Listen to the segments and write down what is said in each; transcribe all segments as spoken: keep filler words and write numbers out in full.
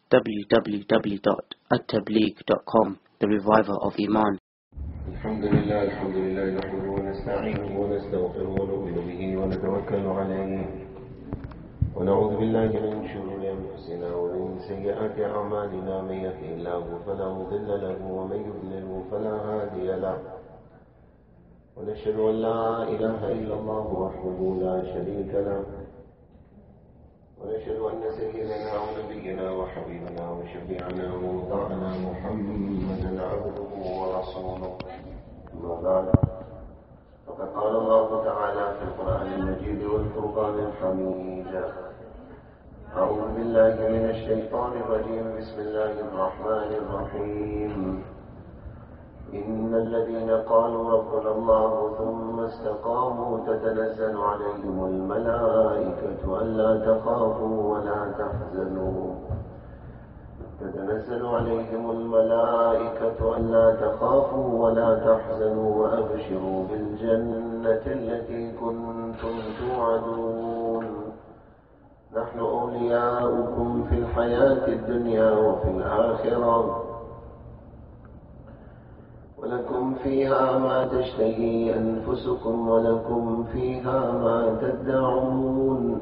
w w w dot at tabligh dot com, the reviver of Iman. الحمد لله الحمد لله نحمده ونستعينه ونستغفره ونؤمن به ونتوكل عليه ونعوذ بالله من شرور أنفسنا ومن سيئات أعمالنا. من يهده الله فلا مضل له ومن يضلل فلا هادي له، ونشهد أن لا إله إلا الله وحده لا شريك له، ونشهد أن سيدنا ونبينا وحبيبنا وشفيعنا وموضعنا محمدا عبده ورسوله. أما بعد، فقد قال الله تعالى في القرآن المجيد والفرقان الحميد: أعوذ بالله من الشيطان الرجيم، بسم الله الرحمن الرحيم. إن الذين قالوا ربنا الله ثم استقاموا تتنزل عليهم الملائكة ألا تخافوا ولا تحزنوا تتنزل عليهم الملائكة ألا تخافوا ولا تحزنوا وأبشروا بالجنة التي كنتم توعدون. نحن أولياؤكم في الحياة الدنيا وفي الآخرة، ولكم فيها ما تشتهي أنفسكم ولكم فيها ما تدعون،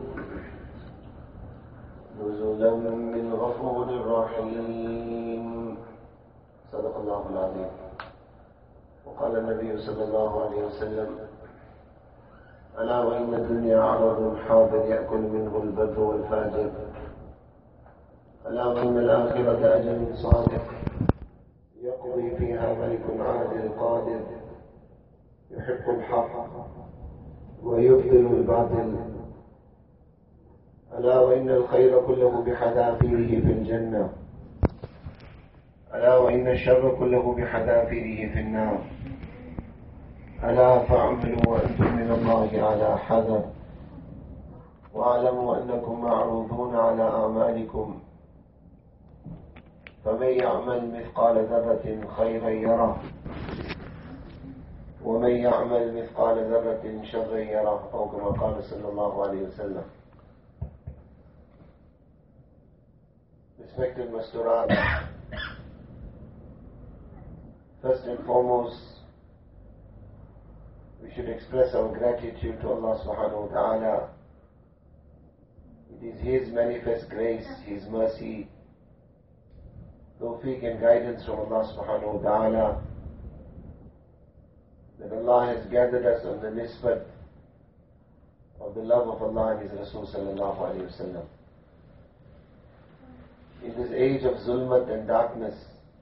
نزلا من غفور رحيم. صدق الله العظيم. وقال النبي صلى الله عليه وسلم: ألا وإن الدنيا عرض حاضر يأكل منه البر والفاجر، ألا وإن الآخرة أجل صادق يقضي فيها ملك عادل قادر يحق الحق ويبطل الباطل، ألا وإن الخير كله بحذافيره في الجنة، ألا وإن الشر كله بحذافيره في النار، ألا فاعملوا وأنتم من الله على حذر، واعلموا أنكم معروضون على أعمالكم، فمن يعمل مثقال ذرة خيرا يره ومن يعمل مثقال ذرة شرا يره، أو كما قال صلى الله عليه وسلم. Respected Masturat, first and foremost, we should express our gratitude to Allah subhanahu wa ta'ala. It is His manifest grace, His mercy, tawfiq and guidance from Allah subhanahu wa ta'ala that Allah has gathered us on the nisbat of the love of Allah and His Rasul sallallahu alayhi wa sallam. In this age of zulmat and darkness,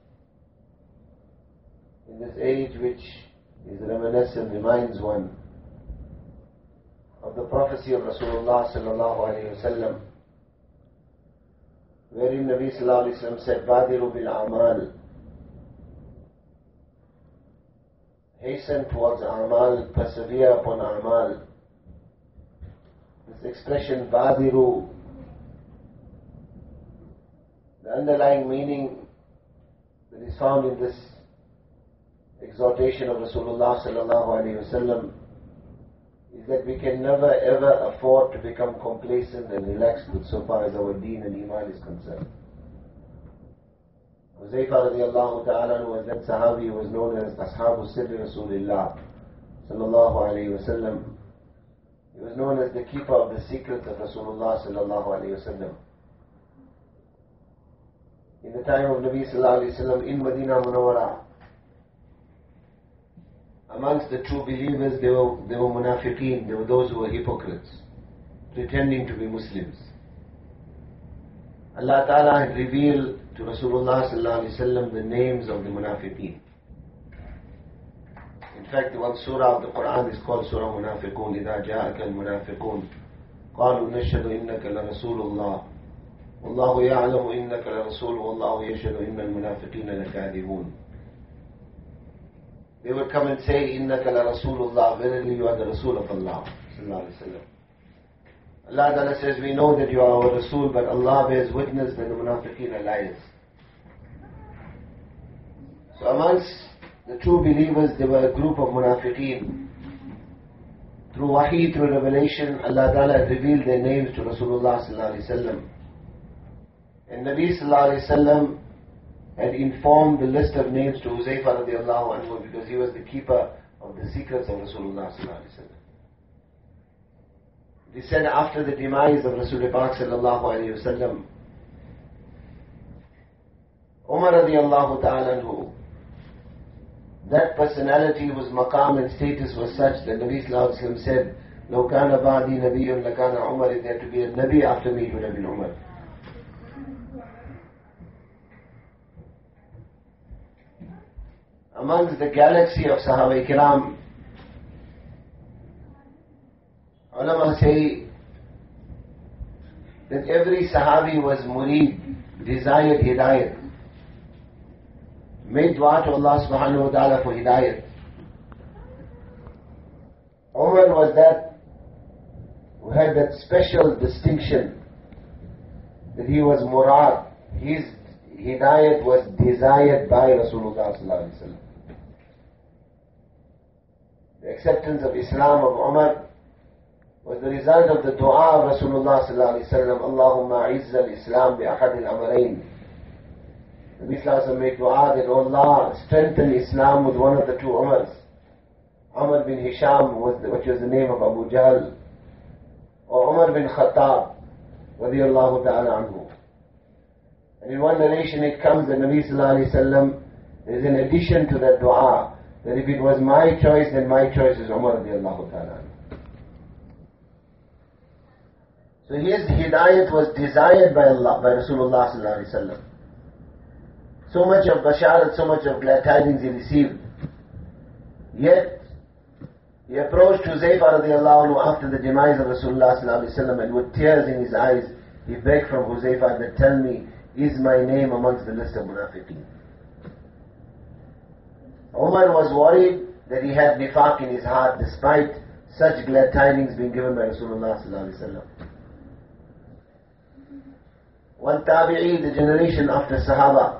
in this age which is reminiscent, reminds one of the prophecy of Rasulullah sallallahu alayhi wa sallam, wherein Nabi sallallahu alayhi wa sallam said, Badiru bil amal, hasten towards amal, persevere upon amal. This expression Badiru, the underlying meaning that is found in this exhortation of Rasulullah sallallahu alayhi wa sallam is that we can never ever afford to become complacent and relaxed with so far as our deen and iman is concerned. Huzaifa radiallahu ta'ala was then Sahabi, who was known as Ashabu Sirri Rasulullah sallallahu alayhi wa sallam. He was known as the keeper of the secrets of Rasulullah sallallahu alayhi wa sallam. In the time of Nabi sallallahu alayhi wa sallam in Medina Munawwara, amongst the true believers, there were, there were munafiqeen, there were those who were hypocrites, pretending to be Muslims. Allah Ta'ala had revealed to Rasulullah sallallahu alayhi wa sallam the names of the munafiqeen. In fact, the one surah of the Quran is called Surah Munafiqun. إِذَا جَاءَكَ الْمُنَافِقُونَ قَالُوا نَشْهَدُ إِنَّكَ لَرَسُولُ اللَّهِ وَاللَّهُ يَعْلَمُ إِنَّكَ لَرَسُولُهُ وَاللَّهُ يَشْهَدُ إِنَّ الْمُنَافِقِينَ لَكَاذِبُونَ. They would come and say, Innaka la Rasulullah, verily you are the Rasul of Allah sallallahu alayhi wa sallam. Allah Ta'ala says, we know that you are our Rasul, but Allah bears witness that the munafiqeen are liars. So amongst the true believers, there were a group of munafiqeen. Through wahi, through revelation, Allah Ta'ala revealed their names to Rasulullah sallallahu alayhi wa sallam. And Nabi sallallahu alayhi wa sallam had informed the list of names to Huzaifa radiallahu anhu because he was the keeper of the secrets of Rasulullah sallallahu alayhi wa sallam. He said after the demise of Rasulullah sallallahu alayhi wa sallam, Umar radiallahu ta'ala anhu, that personality whose maqam and status was such that Nabi sallallahu alayhi wa sallam said, لو كان بعدي نبي لكان عمر, if there to be a Nabi after me, it would have been Umar. Amongst the galaxy of Sahaba Kiram, ulama say that every Sahabi was murid, desired hidayat, made dua to Allah subhanahu wa ta'ala for hidayat. Umar was that who had that special distinction that he was murad, his hidayat was desired by Rasulullah sallallahu alaihi wasallam. The acceptance of Islam of Umar was the result of the dua of Rasulullah sallallahu alaihi wasallam, Allahumma izz al-Islam bi ahad al-amrayn. Nabi sallallahu alaihi wasallam made dua that, oh Allah, strengthen Islam with one of the two Umars. Umar bin Hisham, was the, which was the name of Abu Jahl, or Umar bin Khattab, radiyallahu ta'ala anhu. And in one narration it comes that Nabi sallallahu alayhi wa sallam, there is an addition to that dua, that if it was my choice, then my choice is Umar radiyallahu ta'ala anhu. So his hidayat was desired by Allah, by Rasulullah sallallahu alayhi wa sallam. So much of basharat, so much of glad tidings he received. Yet, he approached Huzaifa radiallahu anhu after the demise of Rasulullah sallallahu alayhi wa sallam, and with tears in his eyes, he begged from Huzaifa that, tell me, is my name amongst the list of munafiqeen? Umar was worried that he had nifaq in his heart despite such glad tidings being given by Rasulullah sallallahu alayhi wa sallam. One tabi'i, the generation after Sahaba,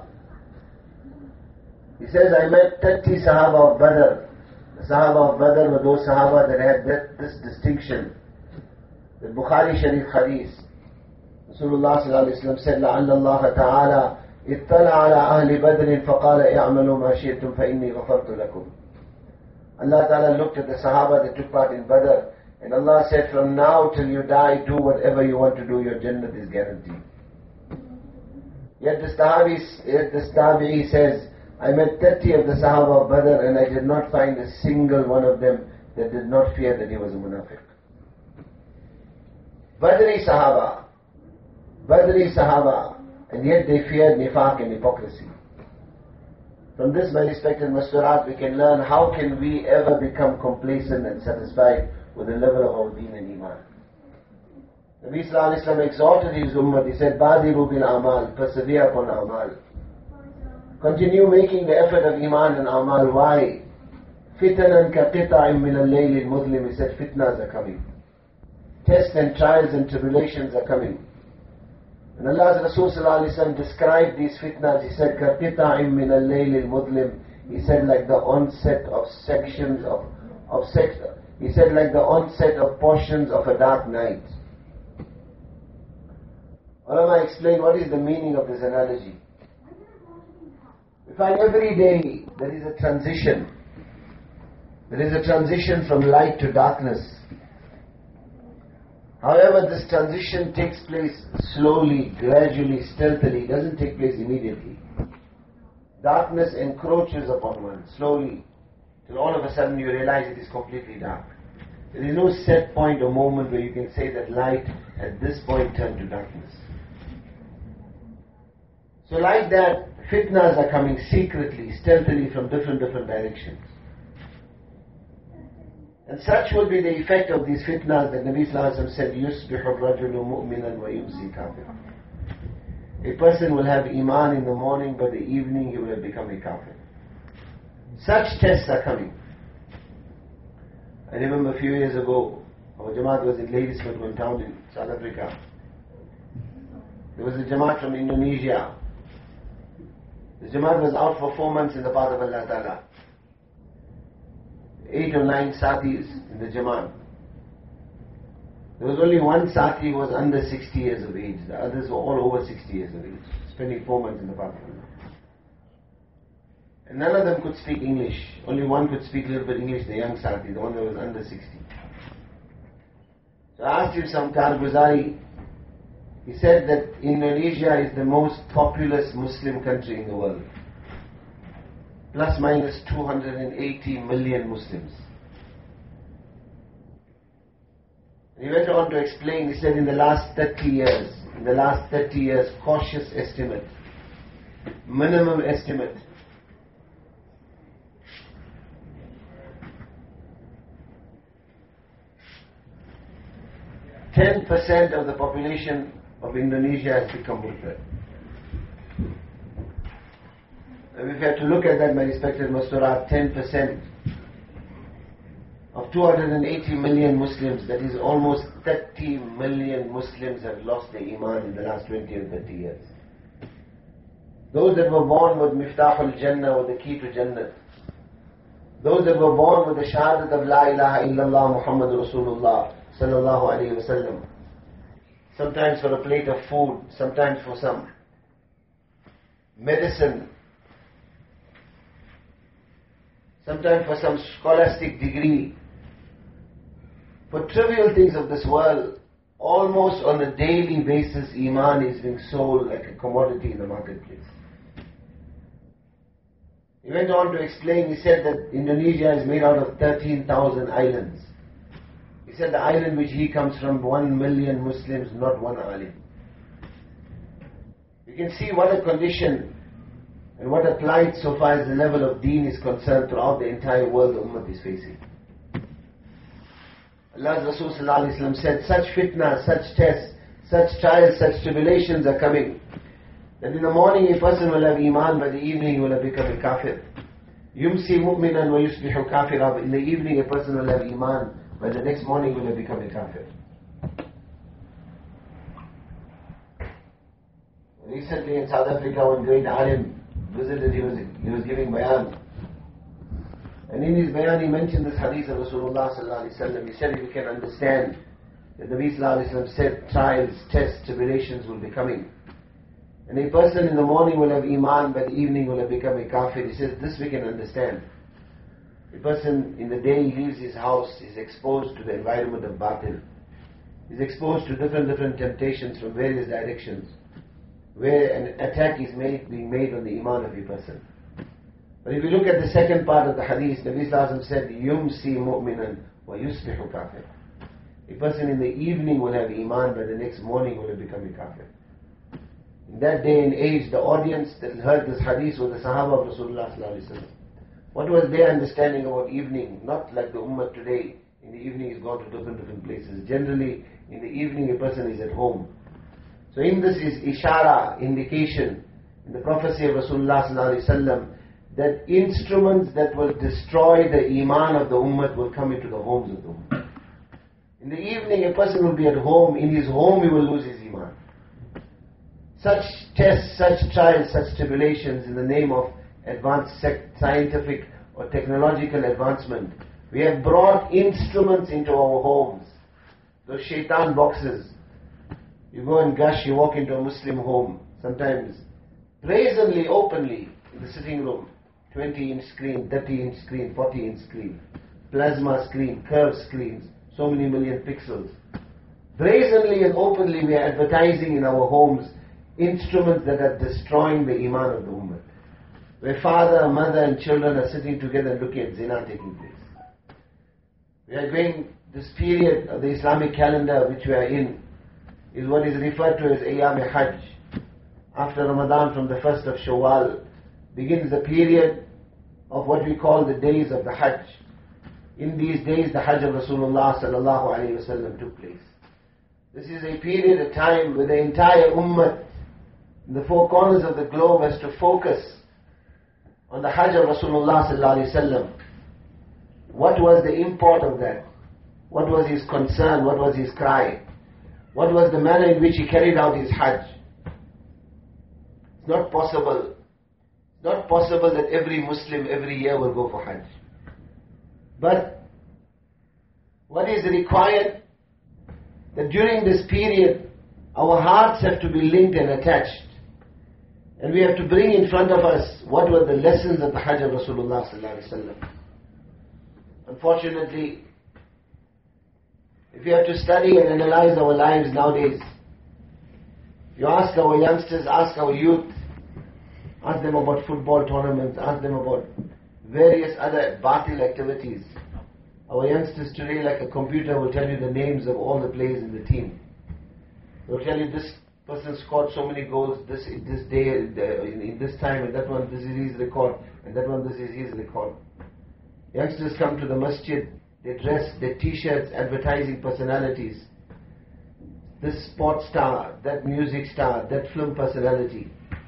he says, I met thirty Sahaba of Badr. The Sahaba of Badr were those Sahaba that had that, this distinction. The Bukhari Sharif Hadith, Rasulullah sallallahu alayhi wa sallam said, لَعَلَّ اللَّهَ تَعَالَى اطَّلَعَ عَلَىٰ أَهْلِ بَدْرٍ فَقَالَ اِعْمَلُوا مَا شِئْتُمْ فَإِنِّي غَفَرْتُ لَكُمْ. Allah Ta'ala looked at the Sahaba that took part in Badr, and Allah said, from now till you die, do whatever you want to do, your Jannat is guaranteed. Yet this Tabi'i, yet this Tabi'i says, I met thirty of the Sahaba of Badr, and I did not find a single one of them that did not fear that he was a munafiq. Badri Sahaba, Badri Sahaba, and yet they feared nifaq and hypocrisy. From this, my respected Masturat, we can learn how can we ever become complacent and satisfied with the level of our deen and iman. Nabi sallallahu alayhi wa sallam exhorted his ummah, he said, Badiru bil amal, persevere upon amal. Continue making the effort of iman and amal. Why? Fitanan ka qita'im min al-layl al-muzlim, he said, fitnas are coming. Tests and trials and tribulations are coming. And Allah's Rasul sallallahu alayhi wa sallam described these fitnas, he said, ka qita'im min al-layl al-muzlim, he said, like the onset of sections of, of sex, he said, like the onset of portions of a dark night. Ulama explain what is the meaning of this analogy. We find every day there is a transition. There is a transition from light to darkness. However, this transition takes place slowly, gradually, stealthily. It doesn't take place immediately. Darkness encroaches upon one, slowly, till all of a sudden you realize it is completely dark. There is no set point or moment where you can say that light at this point turned to darkness. So like that, fitnas are coming secretly, stealthily from different, different directions. And such will be the effect of these fitnas that Nabi Sallallahu Alaihi Wasallam said, يُصْبِحُ الرَّجُلُ مُؤْمِنًا وَيُمْسِي كَافِرًا. A person will have iman in the morning, but the evening he will have become a kafir. Such tests are coming. I remember a few years ago, our Jamaat was in Ladysmith, one town in South Africa. There was a Jamaat from Indonesia. The Jamaat was out for four months in the path of Allah Ta'ala. Eight or nine Satis in the Jamaat. There was only one Sati who was under sixty years of age. The others were all over sixty years of age, spending four months in the path of Allah. And none of them could speak English. Only one could speak a little bit English, the young Sati, the one that was under sixty. So I asked him some Karguzari. He said that Indonesia is the most populous Muslim country in the world. Plus minus two hundred eighty million Muslims. And he went on to explain, he said in the last thirty years, in the last thirty years, cautious estimate, minimum estimate, ten percent of the population of Indonesia has become Murtad. And if you have to look at that, my respected Masturat, ten percent of two hundred eighty million Muslims, that is almost thirty million Muslims have lost their Iman in the last twenty or thirty years. Those that were born with Miftahul Jannah, with the key to Jannah. Those that were born with the Shahadat of La ilaha illallah Muhammad Rasulullah sallallahu alayhi wa sallam. Sometimes for a plate of food, sometimes for some medicine, sometimes for some scholastic degree. For trivial things of this world, almost on a daily basis, Iman is being sold like a commodity in the marketplace. He went on to explain, he said that Indonesia is made out of thirteen thousand islands. He said the island which he comes from, one million Muslims, not one alim. You can see what a condition and what a plight so far as the level of deen is concerned throughout the entire world the Ummah is facing. Allah's Rasul sallallahu alayhi wa sallam said, such fitna, such tests, such trials, such tribulations are coming, that in the morning a person will have Iman, by the evening he will have become a kafir. Yumsi mu'minan wa yusbihu kafira. In the evening a person will have Iman, by the next morning he will have become a kafir. Recently in South Africa, one great alim visited, he was, he was giving bayan. And in his bayan he mentioned this hadith of Rasulullah sallallahu alayhi wa sallam. He said, if you can understand that the Nabi sallallahu alayhi wa sallam said trials, tests, tribulations will be coming. And a person in the morning will have Iman, by the evening will have become a kafir. He says, this we can understand. A person in the day he leaves his house is exposed to the environment of batil. He's exposed to different different temptations from various directions, where an attack is made, being made on the Iman of a person. But if you look at the second part of the hadith, Nabi sallallahu alayhi wa sallam said, Yumsi mu'minan wa yusbihu kafir. A person in the evening will have Iman, by the next morning will have become a kafir. In that day and age, the audience that heard this hadith were the Sahaba of Rasulullah sallallahu alayhi wa sallam. What was their understanding about evening? Not like the Ummah today. In the evening he's gone to different different places. Generally, in the evening a person is at home. So in this is ishara, indication, in the prophecy of Rasulullah sallallahu alayhi wa sallam, that instruments that will destroy the Iman of the Ummah will come into the homes of the Ummah. In the evening a person will be at home. In his home he will lose his Iman. Such tests, such trials, such tribulations in the name of advanced scientific or technological advancement. We have brought instruments into our homes. Those shaitan boxes. You go and gush, you walk into a Muslim home, sometimes brazenly, openly, in the sitting room, twenty inch screen, thirty inch screen, forty inch screen, plasma screen, curved screens, so many million pixels. Brazenly and openly we are advertising in our homes instruments that are destroying the Iman of the Ummah. Where father, mother and children are sitting together and looking at zina taking place. We are going, this period of the Islamic calendar which we are in, is what is referred to as Ayyam Hajj. After Ramadan, from the first of Shawwal, begins the period of what we call the days of the Hajj. In these days, the Hajj of Rasulullah sallallahu alayhi wa sallam took place. This is a period, a time where the entire Ummah, in the four corners of the globe, has to focus on the Hajj of Rasulullah sallallahu alayhi wa sallam. What was the import of that? What was his concern? What was his cry? What was the manner in which he carried out his Hajj? It's not possible. It's not possible that every Muslim every year will go for Hajj. But what is required that during this period, our hearts have to be linked and attached. And we have to bring in front of us what were the lessons of the Hajj of Rasulullah sallallahu alaihi wasallam. Unfortunately, if we have to study and analyze our lives nowadays, you ask our youngsters, ask our youth, ask them about football tournaments, ask them about various other batil activities. Our youngsters today, like a computer, will tell you the names of all the players in the team. They'll tell you this person scored so many goals this this day, in, in this time, and that one, this is his record, and that one, this is his record. Youngsters come to the masjid, they dress, their t-shirts, advertising personalities. This sports star, that music star, that film personality.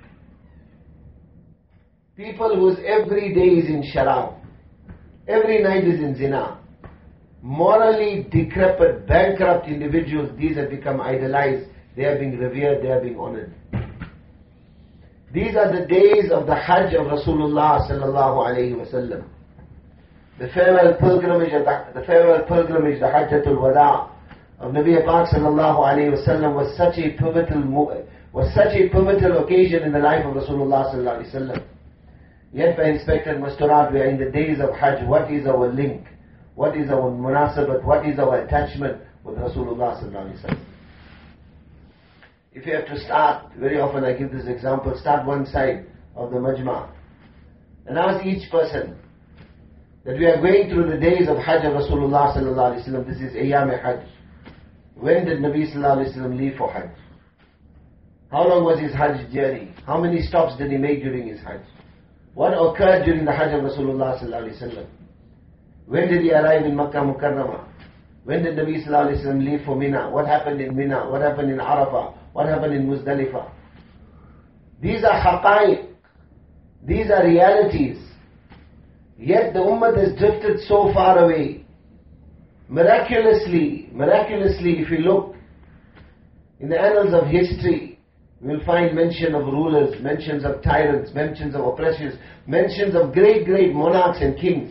People whose every day is in sharab, every night is in zina. Morally decrepit, bankrupt individuals, these have become idolized. They are being revered, they are being honored. These are the days of the Hajj of Rasulullah sallallahu alayhi wasallam. The farewell pilgrimage, of the, the farewell pilgrimage, the Hajjatul Wada of Nabi Pak sallallahu alayhi wasallam was such a pivotal was such a pivotal occasion in the life of Rasulullah sallallahu alayhi wasallam. Yet by Inspector Masturat, we are in the days of Hajj. What is our link? What is our munasabat? What is our attachment with Rasulullah sallallahu alayhi wasallam? If you have to start, very often I give this example, start one side of the majma and ask each person that we are going through the days of Hajj of Rasulullah sallallahu alayhi wasallam. This is Ayyam Hajj. When did Nabi sallallahu alayhi wasallam leave for Hajj? How long was his Hajj journey? How many stops did he make during his Hajj? What occurred during the Hajj of Rasulullah sallallahu alayhi wasallam? When did he arrive in Makkah Mukarramah? When did Nabi sallallahu alayhi wasallam leave for Mina? What happened in Mina? What happened in Arafah? What happened in Muzdalifah? These are haqa'iq. These are realities. Yet the ummah has drifted so far away. Miraculously, miraculously, if you look in the annals of history, you will find mention of rulers, mentions of tyrants, mentions of oppressors, mentions of great, great monarchs and kings.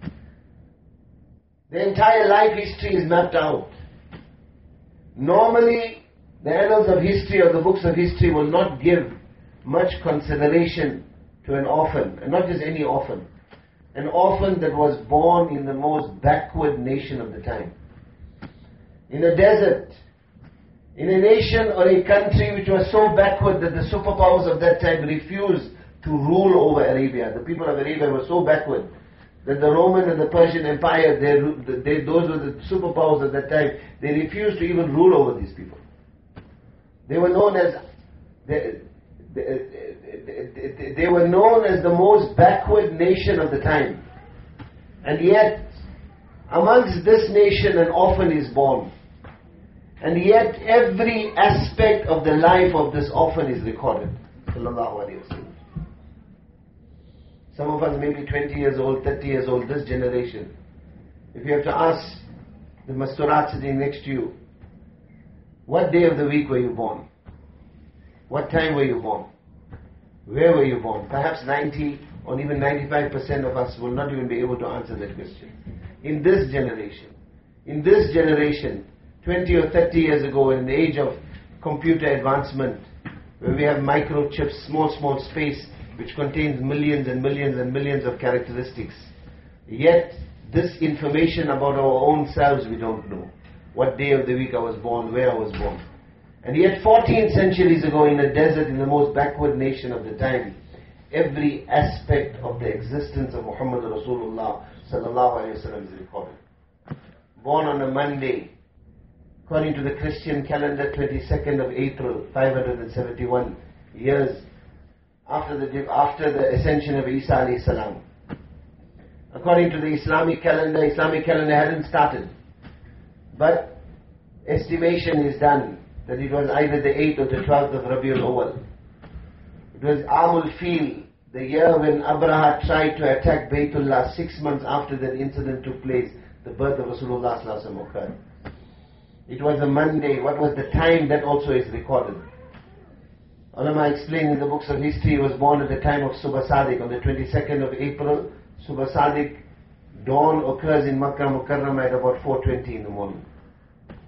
The entire life history is mapped out. Normally, the annals of history or the books of history will not give much consideration to an orphan, and not just any orphan. An orphan that was born in the most backward nation of the time. In a desert, in a nation or a country which was so backward that the superpowers of that time refused to rule over Arabia. The people of Arabia were so backward that the Roman and the Persian Empire, they, they, those were the superpowers of that time, they refused to even rule over these people. They were known as they, they, they, they were known as the most backward nation of the time. And yet, amongst this nation an orphan is born. And yet every aspect of the life of this orphan is recorded. Sallallahu Alaihi Wasallam. Some of us may be twenty years old, thirty years old, this generation. If you have to ask the Masturat sitting next to you, what day of the week were you born? What time were you born? Where were you born? Perhaps ninety or even ninety-five percent of us will not even be able to answer that question. In this generation, in this generation, twenty or thirty years ago, in the age of computer advancement, where we have microchips, small, small space, which contains millions and millions and millions of characteristics. Yet, this information about our own selves we don't know. What day of the week I was born, where I was born. And yet fourteen centuries ago in a desert in the most backward nation of the time, every aspect of the existence of Muhammad Rasulullah sallallahu alayhi wa sallam is recorded. Born on a Monday, according to the Christian calendar, twenty-second of April, five hundred seventy-one years after the, after the ascension of Isa alayhi salam. According to the Islamic calendar, Islamic calendar hadn't started. But estimation is done that it was either the eighth or the twelfth of Rabiul Awwal. It was Amul Fil, the year when Abraha tried to attack Baytullah. Six months after that incident took place, the birth of Rasulullah sallallahu alaihi wasallam occurred. It was a Monday. What was the time? That also is recorded. Ulama explained in the books of history, he was born at the time of Subha Sadiq on the twenty-second of April. Subha Sadiq, dawn occurs in Makkah Mukarramah at about four twenty in the morning.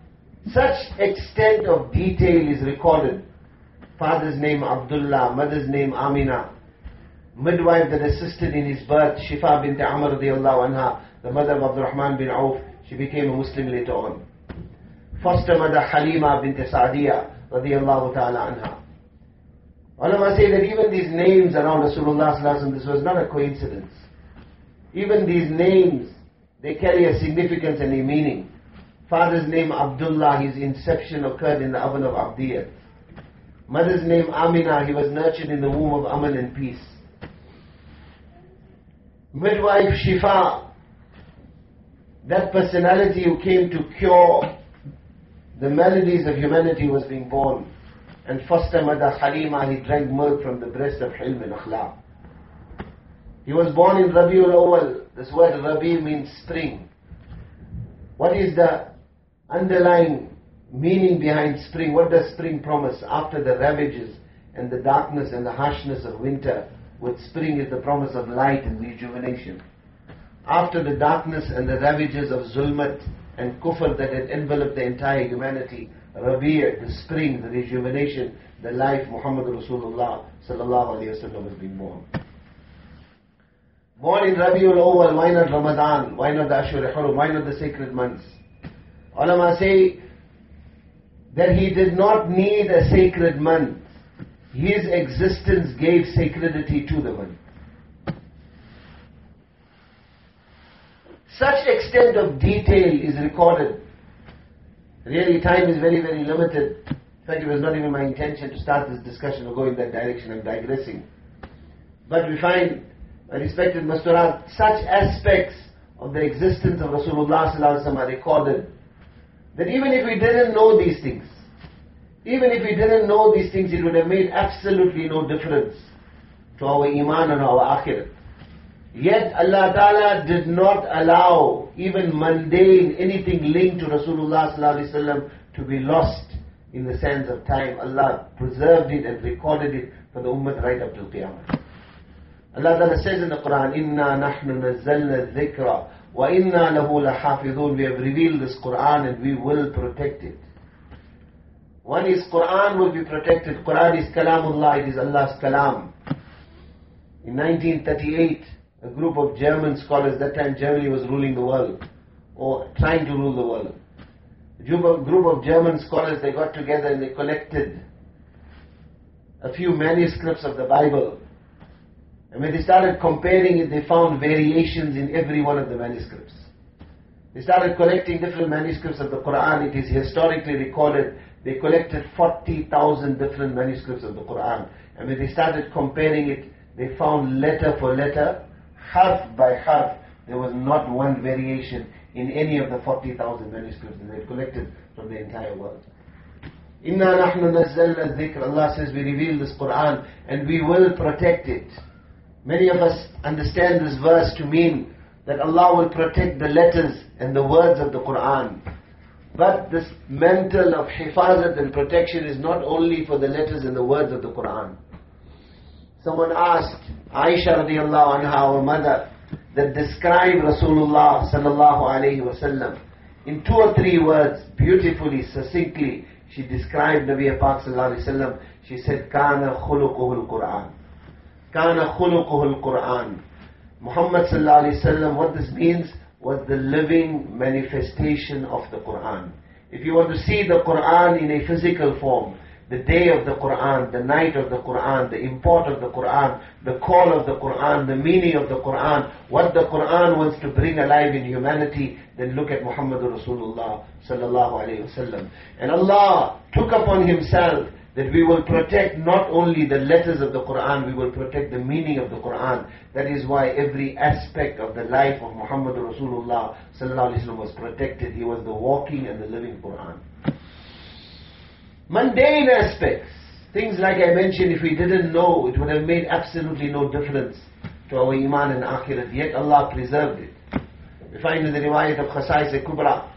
Such extent of detail is recorded. Father's name Abdullah, mother's name Amina. Midwife that assisted in his birth, Shifa bint Amr radiallahu anha, the mother of Abdurrahman bin Auf. She became a Muslim later on. Foster mother Halima bint Sa'diyah radiallahu ta'ala anha. Ulama say that even these names around Rasulullah sallallahu alaihi wasallam, this was not a coincidence. Even these names, they carry a significance and a meaning. Father's name Abdullah, his inception occurred in the oven of Abdiyat. Mother's name Amina, he was nurtured in the womb of Aman and peace. Midwife Shifa, that personality who came to cure the maladies of humanity, was being born. And foster mother Halima, he drank milk from the breast of Hilm and Akhlaq. He was born in Rabiul Awwal. This word Rabi means spring. What is the underlying meaning behind spring? What does spring promise? After the ravages and the darkness and the harshness of winter, with spring is the promise of light and rejuvenation. After the darkness and the ravages of zulmat and kufr that had enveloped the entire humanity, Rabi', the spring, the rejuvenation, the life, Muhammad Rasulullah sallallahu alayhi wa sallam was being born. Born in Rabiul Awwal, why not Ramadan? Why not the Ashur Hurum? Why not the sacred months? Ulama say that he did not need a sacred month. His existence gave sacredity to the month. Such extent of detail is recorded. Really, time is very, very limited. In fact, it was not even my intention to start this discussion or go in that direction. I'm digressing. But we find, my respected Masturat, such aspects of the existence of Rasulullah sallallahu alaihi wasallam are recorded, that even if we didn't know these things, even if we didn't know these things, it would have made absolutely no difference to our iman and our akhirah. Yet Allah Ta'ala did not allow even mundane, anything linked to Rasulullah sallallahu alaihi wasallam to be lost in the sands of time. Allah preserved it and recorded it for the ummah right up till Qiyamah. Allah Ta'ala says in the Quran, Inna nahnu nazzalna dhikra wa inna lahu lahafidhun. We have revealed this Quran and we will protect it. One is Quran will be protected. Quran is Kalamullah, it is Allah's Kalam. In nineteen thirty-eight, a group of German scholars, that time Germany was ruling the world, or trying to rule the world. A group of German scholars, they got together and they collected a few manuscripts of the Bible. And when they started comparing it, they found variations in every one of the manuscripts. They started collecting different manuscripts of the Quran. It is historically recorded. They collected forty thousand different manuscripts of the Quran. And when they started comparing it, they found letter for letter, harf by harf, there was not one variation in any of the forty thousand manuscripts that they had collected from the entire world. Inna nahnu nazzalna dhikr. Allah says we reveal this Quran and we will protect it. Many of us understand this verse to mean that Allah will protect the letters and the words of the Quran. But this mantle of hifazat and protection is not only for the letters and the words of the Quran. Someone asked Aisha radiallahu anha, our mother, that describe Rasulullah sallallahu alayhi wa sallam. In two or three words, beautifully, succinctly, she described Nabi Pak sallallahu alayhi wa sallam. She said, Kana khuluquhu al-Quran. Kana khuluquhu al-Quran. Muhammad sallallahu alayhi wa sallam, what this means, was the living manifestation of the Quran. If you want to see the Quran in a physical form, the day of the Quran, the night of the Quran, the import of the Quran, the call of the Quran, the meaning of the Quran, what the Quran wants to bring alive in humanity, then look at Muhammadur Rasulullah sallallahu alayhi wa sallam. And Allah took upon Himself that we will protect not only the letters of the Quran, we will protect the meaning of the Quran. That is why every aspect of the life of Muhammadur Rasulullah sallallahu alayhi wa sallam was protected. He was the walking and the living Quran. Mundane aspects, things like I mentioned, if we didn't know, it would have made absolutely no difference to our iman and akhirat, yet Allah preserved it. We find in the riwayat of Khasais al-Kubra,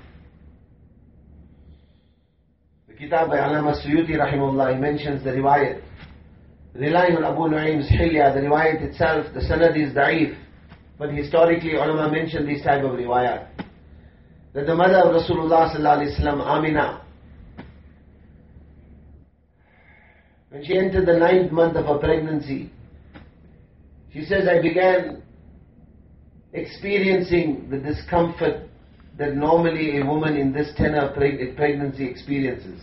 the kitab by Allama Suyuti rahimahullah, he mentions the riwayat, relying on Abu Nu'aym's Hilya, the riwayat itself, the sanad is da'if, but historically ulama mention these type of riwayat, that the mother of Rasulullah sallallahu alaihi wasallam, Amina, When she entered the ninth month of her pregnancy, she says, I began experiencing the discomfort that normally a woman in this tenor of preg- pregnancy experiences.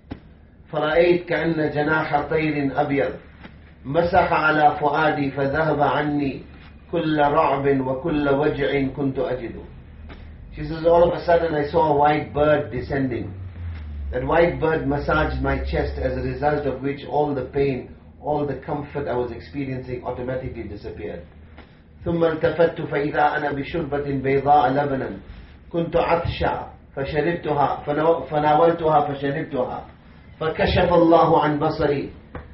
فرأيت كأن جناح طير أبيض مسح على فؤادي فذهب عني كل رعب وكل وجع كنت أجده. She says, all of a sudden I saw a white bird descending. That white bird massaged my chest, as a result of which all the pain, all the comfort I was experiencing automatically disappeared. ثم التفت فإذا أنا بشربة بيضاء لبنا كنت عطشا فشربتها فناولتها فشربتها فكشف الله عن بصري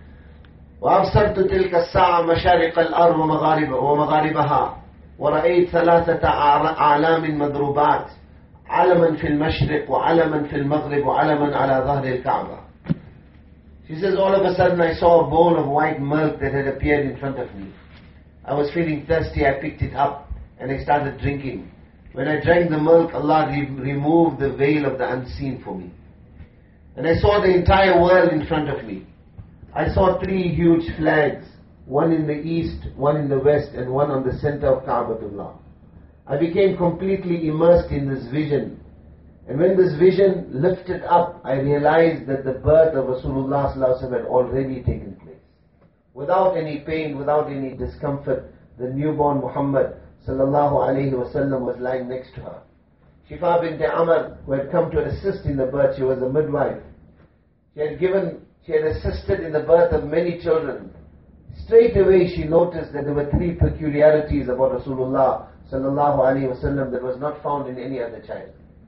وأبصرت تلك الساعة مشارق الأرض ومغارب ومغاربها ورأيت ثلاثة أعلام مضروبات علما في المشرق وعلما في المغرب وعلما على ظهر الكعبة. She says, all of a sudden I saw a bowl of white milk that had appeared in front of me. I was feeling thirsty, I picked it up and I started drinking. When I drank the milk, Allah re- removed the veil of the unseen for me. And I saw the entire world in front of me. I saw three huge flags, one in the east, one in the west, and one on the center of Ka'batullah. I became completely immersed in this vision. And when this vision lifted up, I realized that the birth of Rasulullah sallallahu alaihi wasallam had already taken place. Without any pain, without any discomfort, the newborn Muhammad sallallahu alaihi wasallam was lying next to her. Shifa bint Amr, who had come to assist in the birth, she was a midwife. She had given, she had assisted in the birth of many children. Straight away she noticed that there were three peculiarities about Rasulullah sallallahu alaihi wasallam that was not found in any other child.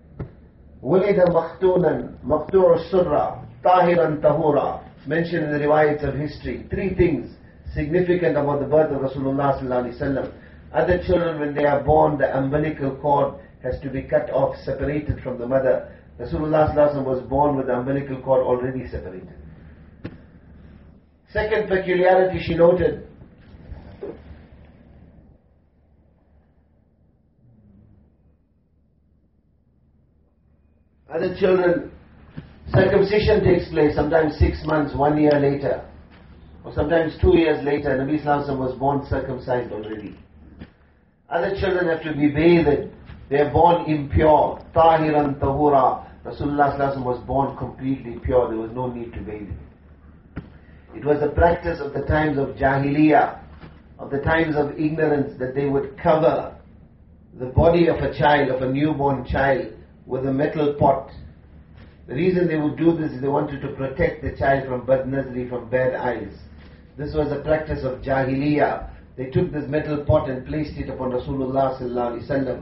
ولد مختونا مقطوع السرة طاهرا طهورا, mentioned in the riwayats of history. Three things significant about the birth of Rasulullah sallallahu alaihi wasallam. Other children, when they are born, the umbilical cord has to be cut off, separated from the mother. Rasulullah sallallahu alaihi wasallam was born with the umbilical cord already separated. Second peculiarity she noted, other children, circumcision takes place sometimes six months, one year later, or sometimes two years later. Nabi sallallahu alaihi wasallam was born circumcised already. Other children have to be bathed. They are born impure. Tahiran tahura. Rasulullah sallallahu alaihi wasallam was born completely pure. There was no need to bathe him. It was the practice of the times of Jahiliyyah, of the times of ignorance, that they would cover the body of a child, of a newborn child, with a metal pot. The reason they would do this is they wanted to protect the child from bad nazri, from bad eyes. This was a practice of Jahiliyyah. They took this metal pot and placed it upon Rasulullah sallallahu alaihi wasallam.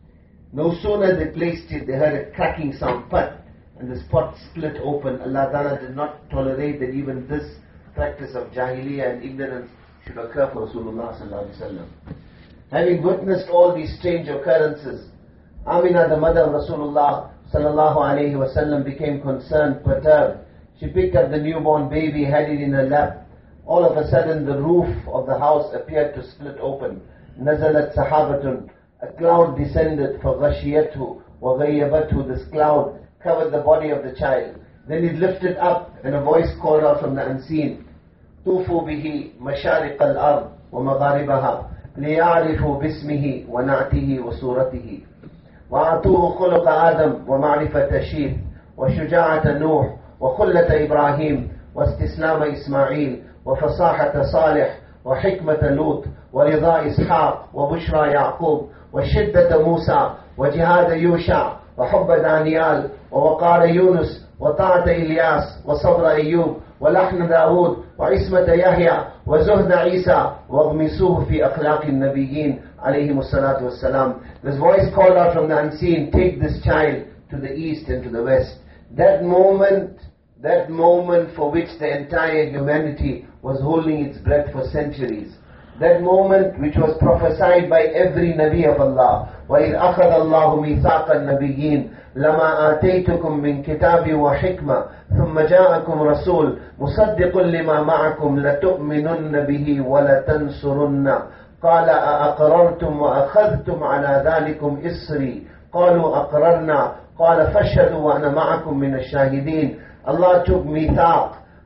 No sooner they placed it, they heard a cracking sound, pat, and this pot split open. Allah Ta'ala did not tolerate that even this practice of Jahiliyyah and ignorance should occur for Rasulullah sallallahu alaihi wasallam. Having witnessed all these strange occurrences, Amina, the mother of Rasulullah sallallahu alaihi wasallam, became concerned, perturbed. She picked up the newborn baby, had it in her lap. All of a sudden the roof of the house appeared to split open. Nazalat sahabatun, a cloud descended, فَغَشِيَتْهُ وَغَيَّبَتْهُ. This cloud covered the body of the child. Then it lifted up and a voice called out from the unseen, طُوفُوا بِهِ مَشَارِقَ الْأَرْضِ وَمَغَارِبَهَا لِيَعْرِفُوا بِاسْمِهِ وَنَعْتِهِ وَصُورَتِهِ وَأَعْطُوهُ خُلُقَ آدَمْ وَمَعْرِفَةَ شِيث وَشُجَاعَةَ نُوح وَخُلَّةَ إِبْرَاهِيمَ وَاسْتِسْلَامَ إِسْمَاعِيلَ وفصاحة صالح وحكمة لوط ورضا إسحاق وبشرى يعقوب وشدة موسى وجهاد يوشع وحب دانيال ووقار يونس وطاعة إلياس وصبر أيوب ولحن داود وعصمة يحيى وزهد عيسى واغمسوه في أخلاق النبيين عليهم الصلاة والسلام. This voice called out from the unseen, take this child to the east and to the west. That moment, that moment for which the entire humanity was holding its breath for centuries. That moment which was prophesied by every Nabi of Allah. وَإِذْ أَخَذَ اللَّهُ مِيثَاقَ النَّبِيِّينَ لَمَا آتَيْتُكُم مِّن كِتَابٍ وَحِكْمَةٍ ثُمَّ جَاءَكُمْ رَسُولٌ مُصَدِّقٌ لِمَا مَعَكُمْ لَتُؤْمِنُنَّ بِهِ وَلَتَنصُرُنَّ قَالَ أَأَقْرَرْتُمْ وَأَخَذْتُمْ عَلَى ذَلِكُمْ إِصْرِي قَالُوا أَقْرَرْنَا قَالَ فَاشْهَدُوا وَأَنَا مَعَكُمْ مِنَ الشَّاهِدِينَ. Allah took mithaq.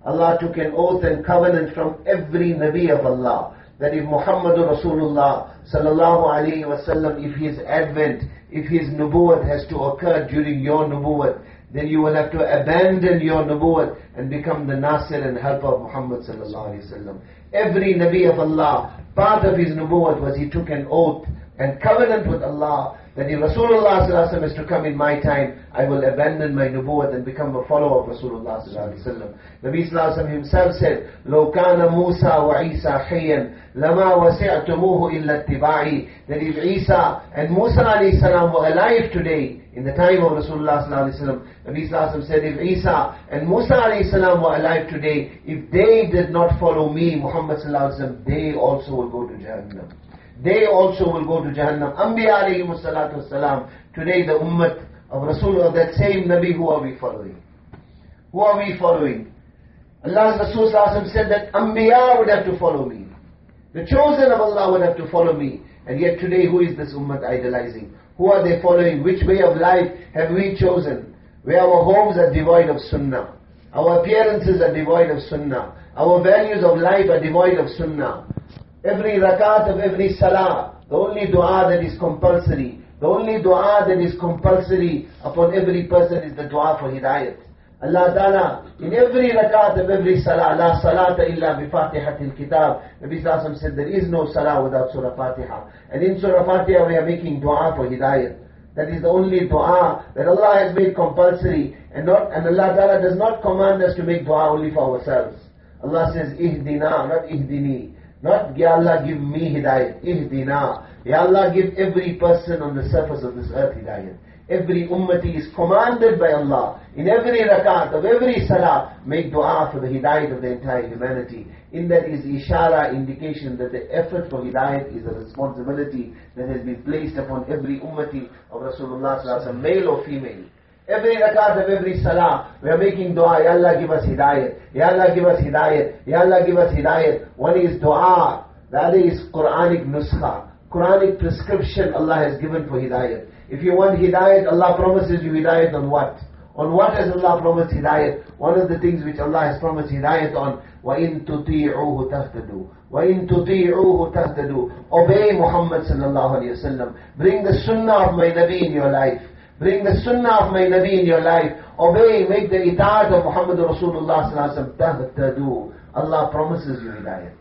Allah took an oath and covenant from every Nabi of Allah that if Muhammadur Rasulullah sallallahu alayhi wa sallam, if his advent, if his nubuwwat has to occur during your nubuwwat, then you will have to abandon your nubuwwat and become the nasir and helper of Muhammad sallallahu alayhi wa sallam. Every Nabi of Allah, part of his nubuwwat was he took an oath and covenant with Allah that if Rasulullah sallallahu alaihi wasallam is to come in my time, I will abandon my nubuwwat and become a follower of Rasulullah sallallahu alaihi wasallam. Nabi sallallahu alaihi wasallam himself said, "Lo kana Musa wa Isa hayyan, lama wasi'tumuhu illa ittiba'i." That if Isa and Musa alayhi salam were alive today, in the time of Rasulullah sallallahu alaihi wasallam, Nabi sallallahu alaihi wasallam said, if Isa and Musa alayhi salam were alive today, if they did not follow me, Muhammad sallallahu alaihi wasallam, they also will go to Jahannam. They also will go to Jahannam. Anbiya alayhimu salatu wasalam. Today the ummah of Rasulullah, that same Nabi, who are we following? Who are we following? Allah's Rasul sallallahu alaihi wasallam said that Anbiya would have to follow me. The chosen of Allah would have to follow me. And yet today, who is this ummah idolizing? Who are they following? Which way of life have we chosen? Where our homes are devoid of sunnah. Our appearances are devoid of sunnah. Our values of life are devoid of sunnah. Every rakat of every salah, the only dua that is compulsory, the only dua that is compulsory upon every person is the dua for hidayat. Allah Ta'ala, in every rakat of every salah, la salata illa bi fatihatil kitab. Nabi Sallallahu Alaihi Wasallam said there is no salah without Surah Fatiha. And in Surah Fatiha we are making dua for hidayat. That is the only dua that Allah has made compulsory. And not and Allah Ta'ala does not command us to make dua only for ourselves. Allah says, ihdina, not ihdini. Not, Ya Allah, give me hidayat. Ihdina. Ya Allah, give every person on the surface of this earth hidayat. Every ummati is commanded by Allah. In every rakat of every salah, make dua for the hidayat of the entire humanity. In that is ishara, indication that the effort for hidayat is a responsibility that has been placed upon every ummati of Rasulullah sallallahu alaihi wasallam, male or female. Every rakat of every salah, we are making dua, Ya Allah give us hidayat, Ya Allah give us hidayat, Ya Allah give us hidayat. One is dua, the other is Quranic nuskha, Quranic prescription Allah has given for hidayat. If you want hidayat, Allah promises you hidayat on what? On what has Allah promised hidayat? One of the things which Allah has promised hidayat on, وَإِن تُطِيعُوهُ تَهْتَدُوا وَإِن تُطِيعُوهُ تَهْتَدُوا. Obey Muhammad sallallahu alayhi wa sallam. Bring the sunnah of my Nabi in your life. Bring the sunnah of my Nabi in your life. Obey, make the itaat of Muhammad Rasulullah sallallahu alaihi wasallam. Tahtadu. Allah promises you hidayat.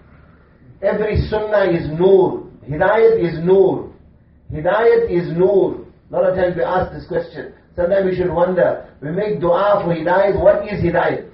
Every sunnah is nur. Hidayat is nur. Hidayat is nur. A lot of times we ask this question. Sometimes we should wonder. We make dua for hidayat. What is hidayat?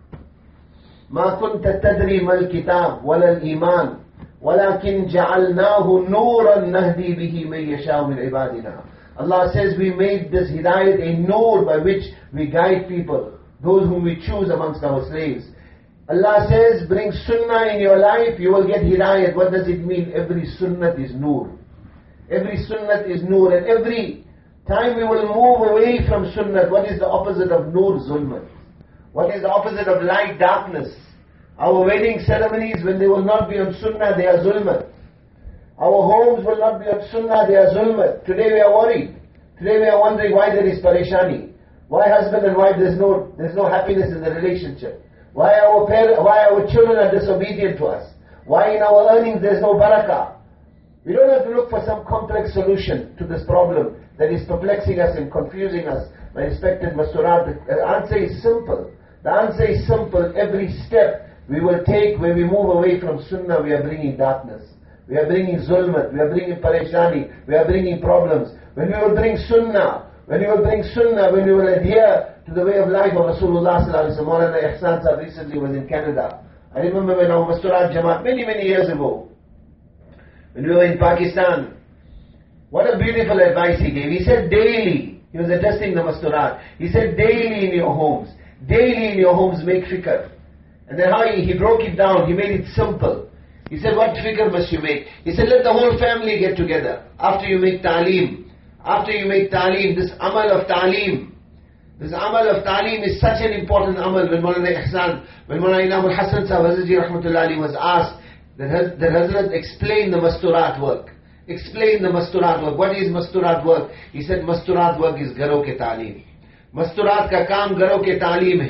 ما كنت تدري ما الكتاب ولا الإيمان ولكن جعلناه نورا نهدي به من يشاء من عبادنا. Allah says we made this hidayat a nur by which we guide people, those whom we choose amongst our slaves. Allah says bring sunnah in your life, you will get hidayat. What does it mean? Every sunnah is nur. Every sunnah is nur, and every time we will move away from sunnah. What is the opposite of nur? Zulmat. What is the opposite of light? Darkness. Our wedding ceremonies, when they will not be on sunnah, they are zulmat. Our homes will not be on sunnah, they are zulmat. Today we are worried. Today we are wondering why there is parishani. Why husband and wife, there's no, there's no happiness in the relationship. Why our parents, why our children are disobedient to us. Why in our earnings there's no barakah. We don't have to look for some complex solution to this problem that is perplexing us and confusing us. My respected Masturat, the answer is simple. The answer is simple. Every step we will take when we move away from sunnah, we are bringing darkness. We are bringing zulmat, we are bringing parishani, we are bringing problems. When we will bring sunnah, when we will bring sunnah, when we will adhere to the way of life of Rasulullah sallallahu alaihi wasallam. Maulana Ihsan Sahib recently was in Canada. I remember when our Masturat Jamaat, many, many years ago, when we were in Pakistan, what a beautiful advice he gave. He said daily, he was addressing the Masturat, he said daily in your homes, daily in your homes make fikr. And then how he, he broke it down, he made it simple. He said, what fikr must you make? He said, let the whole family get together. After you make ta'aleem, after you make ta'aleem, this amal of ta'aleem, this amal of ta'aleem is such an important amal. When Maulana Ihsan, when Maulana Inam al-Hasan Sahib Hazratji Rahmatullah Ali was asked, that the Hazrat explained the Masturat work. Explain the Masturat work. What is Masturat work? He said, Masturat work is garo ke ta'aleem. Masturat ka kaam garo ke ta'aleem hai.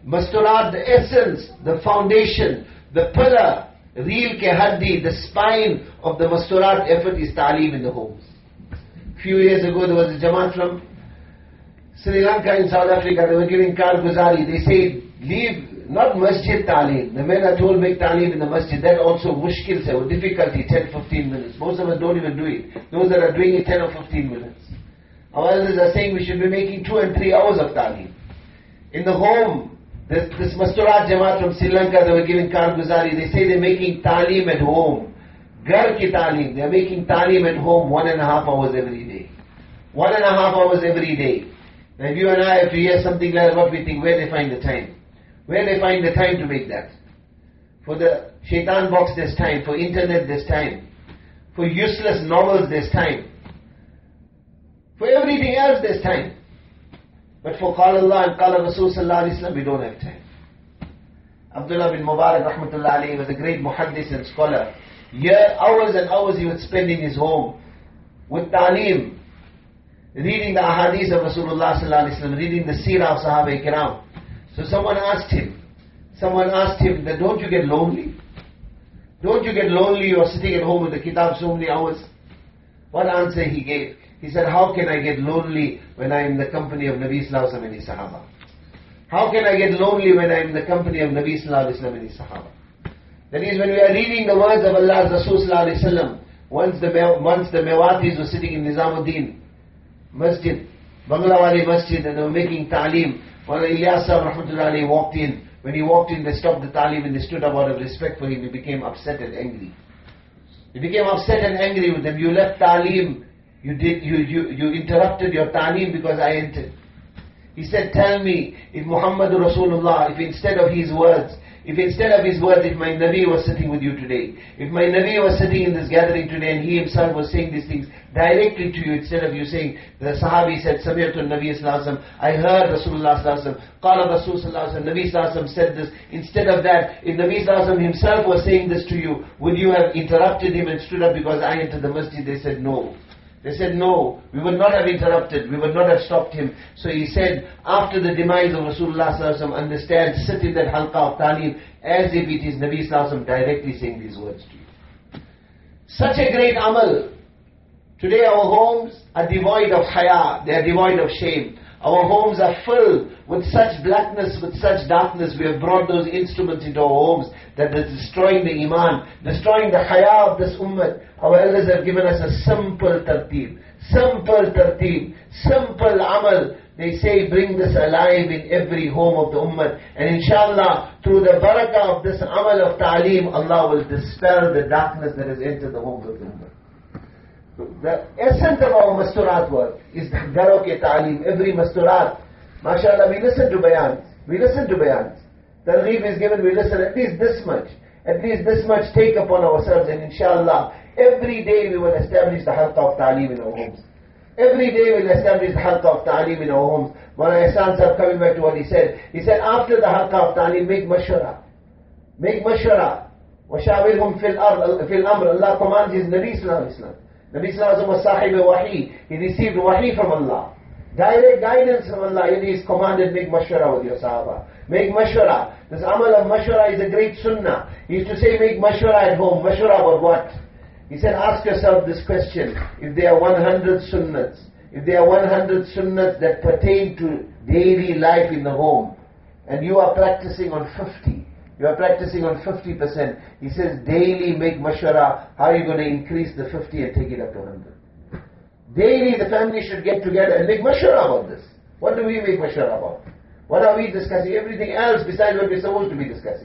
Masturat, the essence, the foundation, the pillar, reel ke haddi, the spine of the Masturat effort is Ta'aleem in the homes. Few years ago there was a Jamaat from Sri Lanka in South Africa, they were giving Karguzari. They say, leave, not Masjid Ta'aleem. The men are told make Ta'aleem in the Masjid. That also mushkil se, difficulty, ten to fifteen minutes. Most of us don't even do it. Those that are doing it ten or fifteen minutes. Our elders are saying we should be making two and three hours of Ta'aleem. In the home, this, this Masturat Jamaat from Sri Lanka, they were giving Karguzari. They say they're making Ta'aleem at home. Gar ki Ta'aleem. They're making Ta'aleem at home one and a half hours every day. One and a half hours every day. And you and I, if we hear something like what we think, where they find the time? Where they find the time to make that? For the shaitan box there's time, for internet there's time, for useless novels there's time, for everything else there's time. But for Qala Allah and Qala Rasul Sallallahu Alaihi Wasallam, we don't have time. Abdullah bin Mubarak Rahmatullah Alayhi was a great muhaddis and scholar. Year, hours and hours he would spend in his home with ta'aleem, reading the ahadith of Rasulullah Sallallahu Alaihi Wasallam, reading the seerah of Sahaba Ikram. So someone asked him, someone asked him that don't you get lonely? Don't you get lonely? You're sitting at home with the kitab so many hours. What answer he gave? He said, how can I get lonely when I'm in the company of Nabi Sallallahu Alaihi Wasallam and his Sahaba? How can I get lonely when I'm in the company of Nabi Sallallahu Alaihi Wasallam and his Sahaba? That is, when we are reading the words of Allah's Rasul Sallallahu Alaihi Wasallam, once the, once the Mewatis were sitting in Nizamuddin Masjid, Banglawali Masjid, and they were making ta'aleem. When Ilyas Rahmatullah Alayhi walked in, when he walked in, they stopped the ta'aleem and they stood up out of respect for him. He became upset and angry. He became upset and angry with them. You left ta'aleem, you did, you, you, you interrupted your ta'aleem because I entered. He said, tell me, if Muhammadur Rasulullah, if instead of his words, if instead of his words, if my Nabi was sitting with you today, if my Nabi was sitting in this gathering today and he himself was saying these things directly to you, instead of you saying, the Sahabi said, Sami'tu Nabi Sallallahu Alaihi Wasallam, I heard Rasulullah Sallallahu Alaihi Wasallam, Qala Rasul Sallallahu Alaihi Wasallam, Nabi Sallallahu Alaihi Wasallam said this. Instead of that, if Nabi Sallallahu Alaihi Wasallam himself was saying this to you, would you have interrupted him and stood up because I entered the masjid? They said no. They said no, we would not have interrupted, we would not have stopped him. So he said, after the demise of Rasulullah Sallallahu Alaihi Wasallam, understand, sit in that halqa of ta'aleem as if it is Nabi Sallallahu Alaihi Wasallam directly saying these words to you. Such a great amal. Today our homes are devoid of haya, they are devoid of shame. Our homes are filled with such blackness, with such darkness. We have brought those instruments into our homes that is destroying the iman, destroying the haya of this ummah. Our elders have given us a simple tartib, simple tartib, simple amal. They say bring this alive in every home of the ummah. And inshallah, through the barakah of this amal of ta'aleem, Allah will dispel the darkness that has entered the homes of the ummah. The essence of our masturat work is garo ke ta'aleem. Every masturat, mashallah, we listen to bayans. We listen to bayans. Targheeb is given, we listen at least this much. At least this much take upon ourselves, and inshallah, every day we will establish the halqa of ta'aleem in our homes. Every day we will establish the halqa of ta'aleem in our homes. Maulana Ihsan Sahib, coming back to what he said, he said after the halqa of ta'aleem, make mashwara. Make mashwara. وَشَاوِرْهُمْ فِي الْأَمْرِ فِي الْأَمْرِ. Allah commands his Nabi Sallallahu Alaihi Wasallam. Nabi Sallallahu Alaihi Wasallam was sahib wahi. He received wahi from Allah. Direct guidance from Allah. Yet he is commanded, make mashwara with your sahaba. Make mashwara. This amal of mashwara is a great sunnah. He used to say make mashwara at home. Mashwara about what? He said ask yourself this question. If there are one hundred sunnats, if there are one hundred sunnats that pertain to daily life in the home, and you are practicing on fifty, you are practicing on fifty percent. He says daily make mashwara. How are you going to increase the fifty and take it up to one hundred? Daily the family should get together and make mashwara about this. What do we make mashwara about? What are we discussing? Everything else besides what we're supposed to be discussing.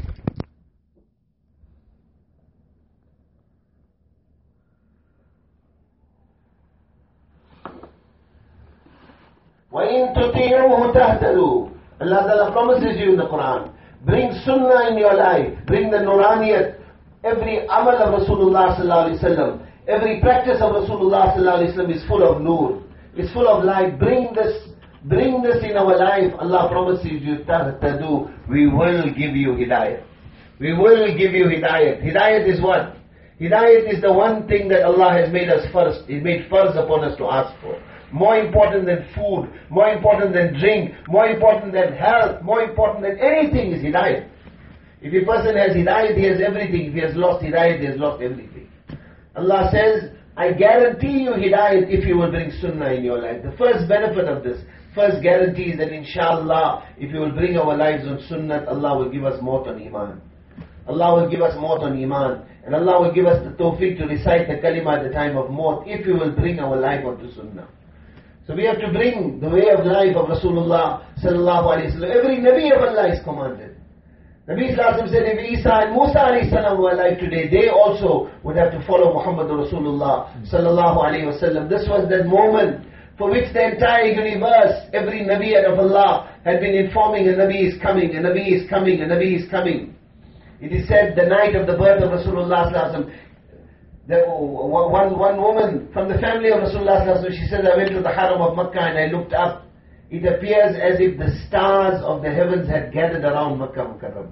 وَإِن تُطِيعُوهُ تَهْتَدُوا. Allah Ta'ala promises you in the Quran. Bring sunnah in your life. Bring the nuraniyat. Every amal of Rasulullah Sallallahu Alaihi Wasallam, every practice of Rasulullah Sallallahu Alaihi Wasallam is full of nur. It's full of light. Bring this, bring this in our life. Allah promises you, tahtadu. We will give you hidayat. We will give you hidayat. Hidayat is what? Hidayat is the one thing that Allah has made us first. He made first upon us to ask for. more important than food, more important than drink, more important than health, more important than anything is hidayat. If a person has hidayat, he has everything. If he has lost hidayat, he has lost everything. Allah says, I guarantee you hidayat if you will bring sunnah in your life. The first benefit of this, first guarantee is that inshallah, if you will bring our lives on sunnah, Allah will give us more on iman. Allah will give us more on iman. And Allah will give us the tawfiq to recite the kalima at the time of maut if we will bring our life onto sunnah. So we have to bring the way of life of Rasulullah sallallahu alayhi wa sallam. Every Nabi of Allah is commanded. Nabi sallallahu said if Isa and Musa alayhi salam were alive today, they also would have to follow Muhammad Rasulullah sallallahu alayhi wa sallam. This was that moment for which the entire universe, every Nabi of Allah had been informing a Nabi is coming, a Nabi is coming, a Nabi is coming. It is said the night of the birth of Rasulullah sallallahu alaihi wasallam, the, one, one woman from the family of Rasulullah sallallahu alaihi wasallam, she said, I went to the Haram of Makkah and I looked up. It appears as if the stars of the heavens had gathered around Makkah Mukarram.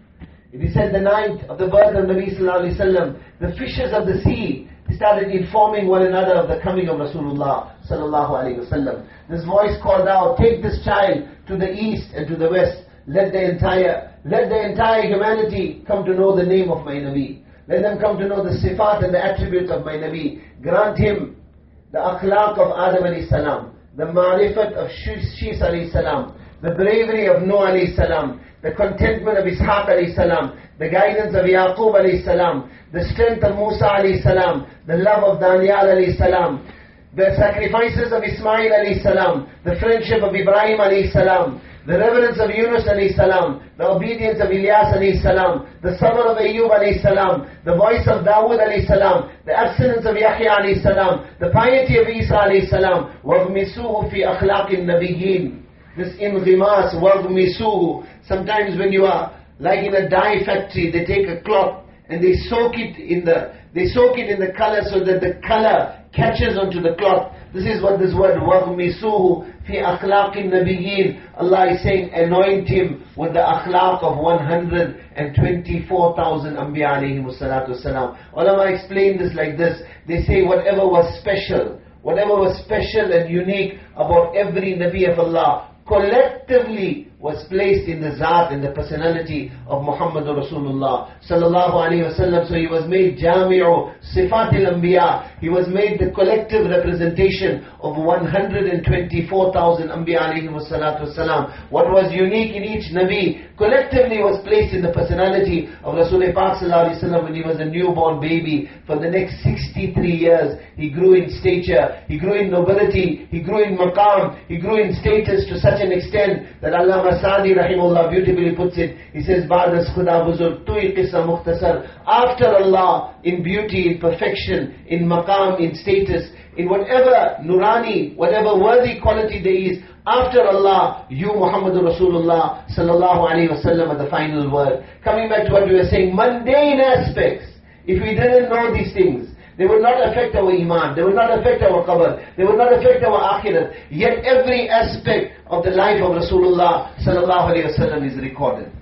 It is said the night of the birth of Nabi sallallahu alaihi wasallam, the fishes of the sea started informing one another of the coming of Rasulullah sallallahu alaihi wasallam. This voice called out, take this child to the east and to the west. Let the entire, let the entire humanity come to know the name of my Nabi. Let them come to know the sifat and the attributes of my Nabi. Grant him the akhlaq of Adam alayhi salam, the ma'rifat of Shis alayhi salam, the bravery of Nuh alayhi salam, the contentment of Ishaq alayhi salam, the guidance of Yaqub alayhi salam, the strength of Musa alayhi salam, the love of Daniel alayhi salam, the sacrifices of Ismail alayhi salam, the friendship of Ibrahim alayhi salam, the reverence of Yunus alayhi salam, the obedience of Ilyas alayhi salam, the sabr of Ayyub alayhi salam, the voice of Dawood alayhi salam, the abstinence of Yahya alayhi salam, the piety of Isa alayhi salam, وَغْمِسُوهُ فِي أَخْلَاقِ النَّبِيِّينَ. This inghimas, وَغْمِسُوهُ. Sometimes when you are like in a dye factory, they take a cloth and they soak it in the, they soak it in the color so that the color catches onto the cloth. This is what this word وَغْمِسُوهُ فِي أَخْلَاقِ النَّبِيِّينَ. Allah is saying, anoint him with the akhlaq of one hundred twenty-four thousand Anbiya alayhimu salatu salam. Ulama explain this like this. They say whatever was special, whatever was special and unique about every Nabi of Allah, collectively was placed in the zat and the personality of Muhammad Rasulullah sallallahu alaihi wasallam. So he was made Jami'u Sifatil Anbiya. He was made the collective representation of one hundred twenty-four thousand Anbiya alayhi salatu salam. What was unique in each Nabi collectively was placed in the personality of Rasulullah Pak sallallahu alaihi wasallam. When he was a newborn baby, for the next sixty-three years, he grew in stature, he grew in nobility, he grew in maqam, he grew in status to such an extent that Allah Sadi rahimullah beautifully puts it. He says, Ba'das khuda buzurg tui qissa mukhtasar. After Allah, in beauty, in perfection, in maqam, in status, in whatever nurani, whatever worthy quality there is, after Allah, you Muhammadur Rasulullah sallallahu alaihi wasallam are the final word. Coming back to what we were saying, mundane aspects. If we didn't know these things, they will not affect our iman, they will not affect our qabr, they will not affect our akhirat. Yet every aspect of the life of Rasulullah sallallahu alaihi wasallam is recorded.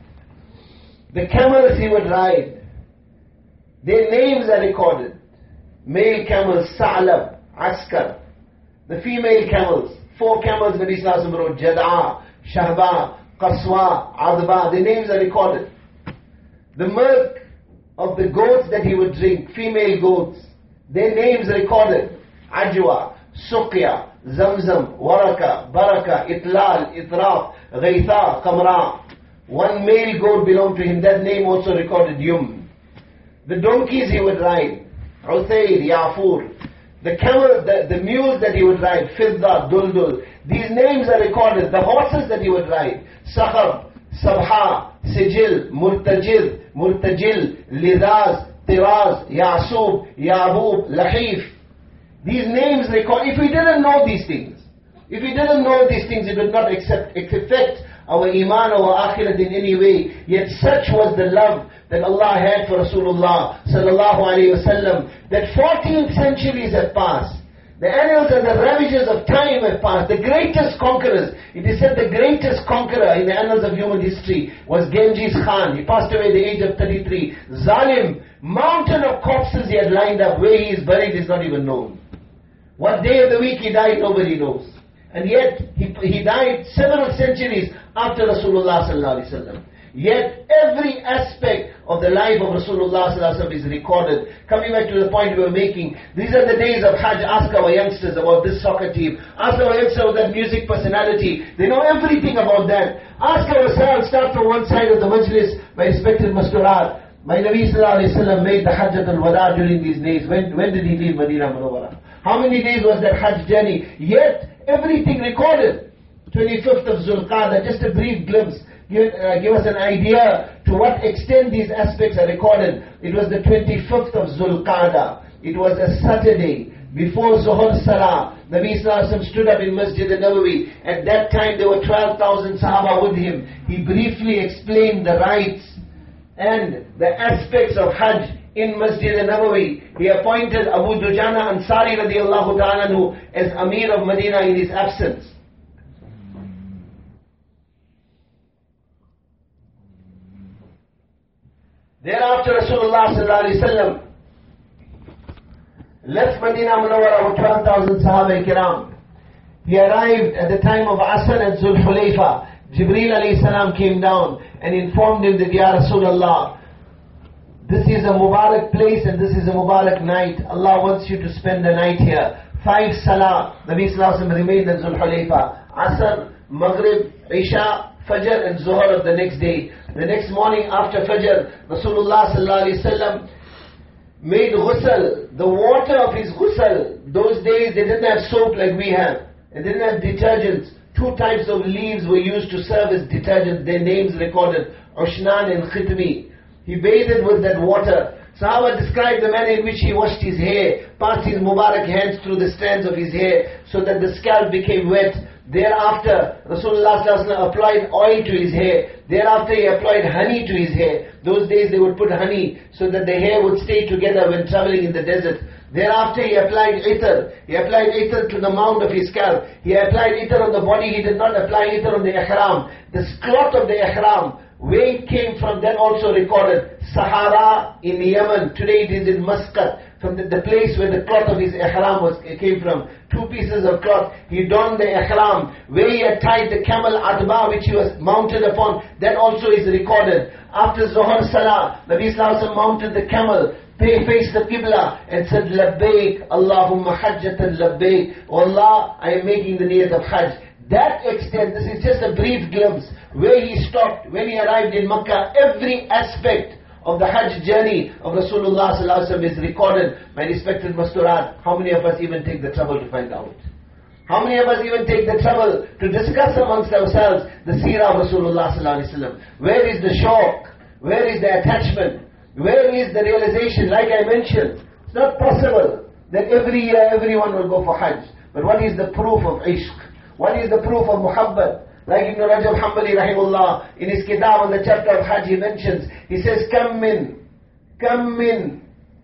The camels he would ride, their names are recorded. Male camels, Sa'lab, Askar. The female camels, four camels Nabi sallallahu alaihi wasallam wrote, Jad'a, Shahba, Qaswa, Adba. Their names are recorded. The milk of the goats that he would drink, female goats, their names recorded. Ajwa, Suqya, Zamzam, Waraka, Baraka, Itlal, Itraf, Ghaitha, Qamra. One male goat belonged to him, that name also recorded, Yum. The donkeys he would ride, Uthayr, Yafur. The camel, the, the mules that he would ride, Fidda, Duldul. These names are recorded. The horses that he would ride, Sakhab, Sabha, Sijil, Murtajid, Murtajil, Lidaz, Tiraz, Yasub, Yabub, Lahif. These names record. If we didn't know these things, if we didn't know these things, it would not accept, affect our iman or our akhirat in any way. Yet such was the love that Allah had for Rasulullah sallallahu alaihi wasallam, that fourteen centuries have passed. The annals and the ravages of time have passed. The greatest conquerors, it is said the greatest conqueror in the annals of human history was Genghis Khan. He passed away at the age of thirty-three. Zalim, mountain of corpses he had lined up. Where he is buried is not even known. What day of the week he died, nobody knows. And yet, he, he died several centuries after Rasulullah sallallahu alaihi wasallam. Yet, every aspect of the life of Rasulullah sallallahu alaihi wasallam is recorded. Coming back to the point we were making, these are the days of Hajj. Ask our youngsters about this soccer team. Ask our youngsters about that music personality. They know everything about that. Ask ourselves, start from one side of the majlis, my respected Masturat. My Nabi sallallahu alaihi wasallam made the Hajj al-Wada during these days. When, when did he leave Medina Munawwara? How many days was that Hajj journey? Yet, everything recorded. twenty-fifth of Zulqa'dah, just a brief glimpse. Give, uh, give us an idea to what extent these aspects are recorded. It was the twenty-fifth of Zulqa'dah. It was a Saturday. Before Zuhur Salah, Nabi Sallallahu Alaihi Wasallam stood up in Masjid al-Nabawi. At that time there were twelve thousand Sahaba with him. He briefly explained the rites and the aspects of Hajj in Masjid al-Nabawi. He appointed Abu Dujana Ansari radiallahu ta'ala anhu as Amir of Medina in his absence. Thereafter Rasulullah sallallahu alaihi wasallam left Medina Munawwara with twelve thousand Sahaba Kiram. He arrived at the time of Asr at Zul Hulayfa. Jibreel alayhi salam came down and informed him that, Ya Rasulullah, this is a Mubarak place and this is a Mubarak night. Allah wants you to spend the night here. Five Salah. Nabi Sallallahu Alaihi Wasallam remained at Zul Hulayfa. Asr, Maghrib, Isha, Fajr and Zuhur of the next day. The next morning after Fajr, Rasulullah Sallallahu Alaihi Wasallam made ghusl. The water of his ghusl, those days they didn't have soap like we have. They didn't have detergents. Two types of leaves were used to serve as detergents. Their names recorded, Ushnan and Khitmi. He bathed with that water. Sahaba described the manner in which he washed his hair, passed his Mubarak hands through the strands of his hair so that the scalp became wet. Thereafter, Rasulullah sallallahu alaihi wasallam applied oil to his hair. Thereafter, he applied honey to his hair. Those days they would put honey so that the hair would stay together when traveling in the desert. Thereafter, he applied ether. He applied ether to the mound of his scalp. He applied ether on the body. He did not apply ether on the ihram. The cloth of the ihram, where it came from, then also recorded. Sahara in Yemen. Today it is in Muscat. From the, the place where the cloth of his ihram was came from. Two pieces of cloth. He donned the ihram. Where he had tied the camel adba which he was mounted upon. That also is recorded. After Zuhur Salah, Nabi Sallallahu Alaihi Wasallam mounted the camel, faced the Qibla and said, Labbaik, Allahumma hajjatan labbaik. Oh Allah, I am making the niyat of Hajj. That extent, this is just a brief glimpse, where he stopped, when he arrived in Makkah, every aspect of the Hajj journey of Rasulullah Sallallahu Alaihi Wasallam is recorded. My respected Masturat, how many of us even take the trouble to find out? How many of us even take the trouble to discuss amongst ourselves the seerah of Rasulullah Sallallahu Alaihi Wasallam? Where is the shauq? Where is the attachment? Where is the realization? Like I mentioned, it's not possible that every year everyone will go for Hajj. But what is the proof of ishq? What is the proof of muhabbat? Like Ibn Rajab Hanbali rahimullah, in his kitab on the chapter of Hajj, he mentions, he says, Kam min, kam min,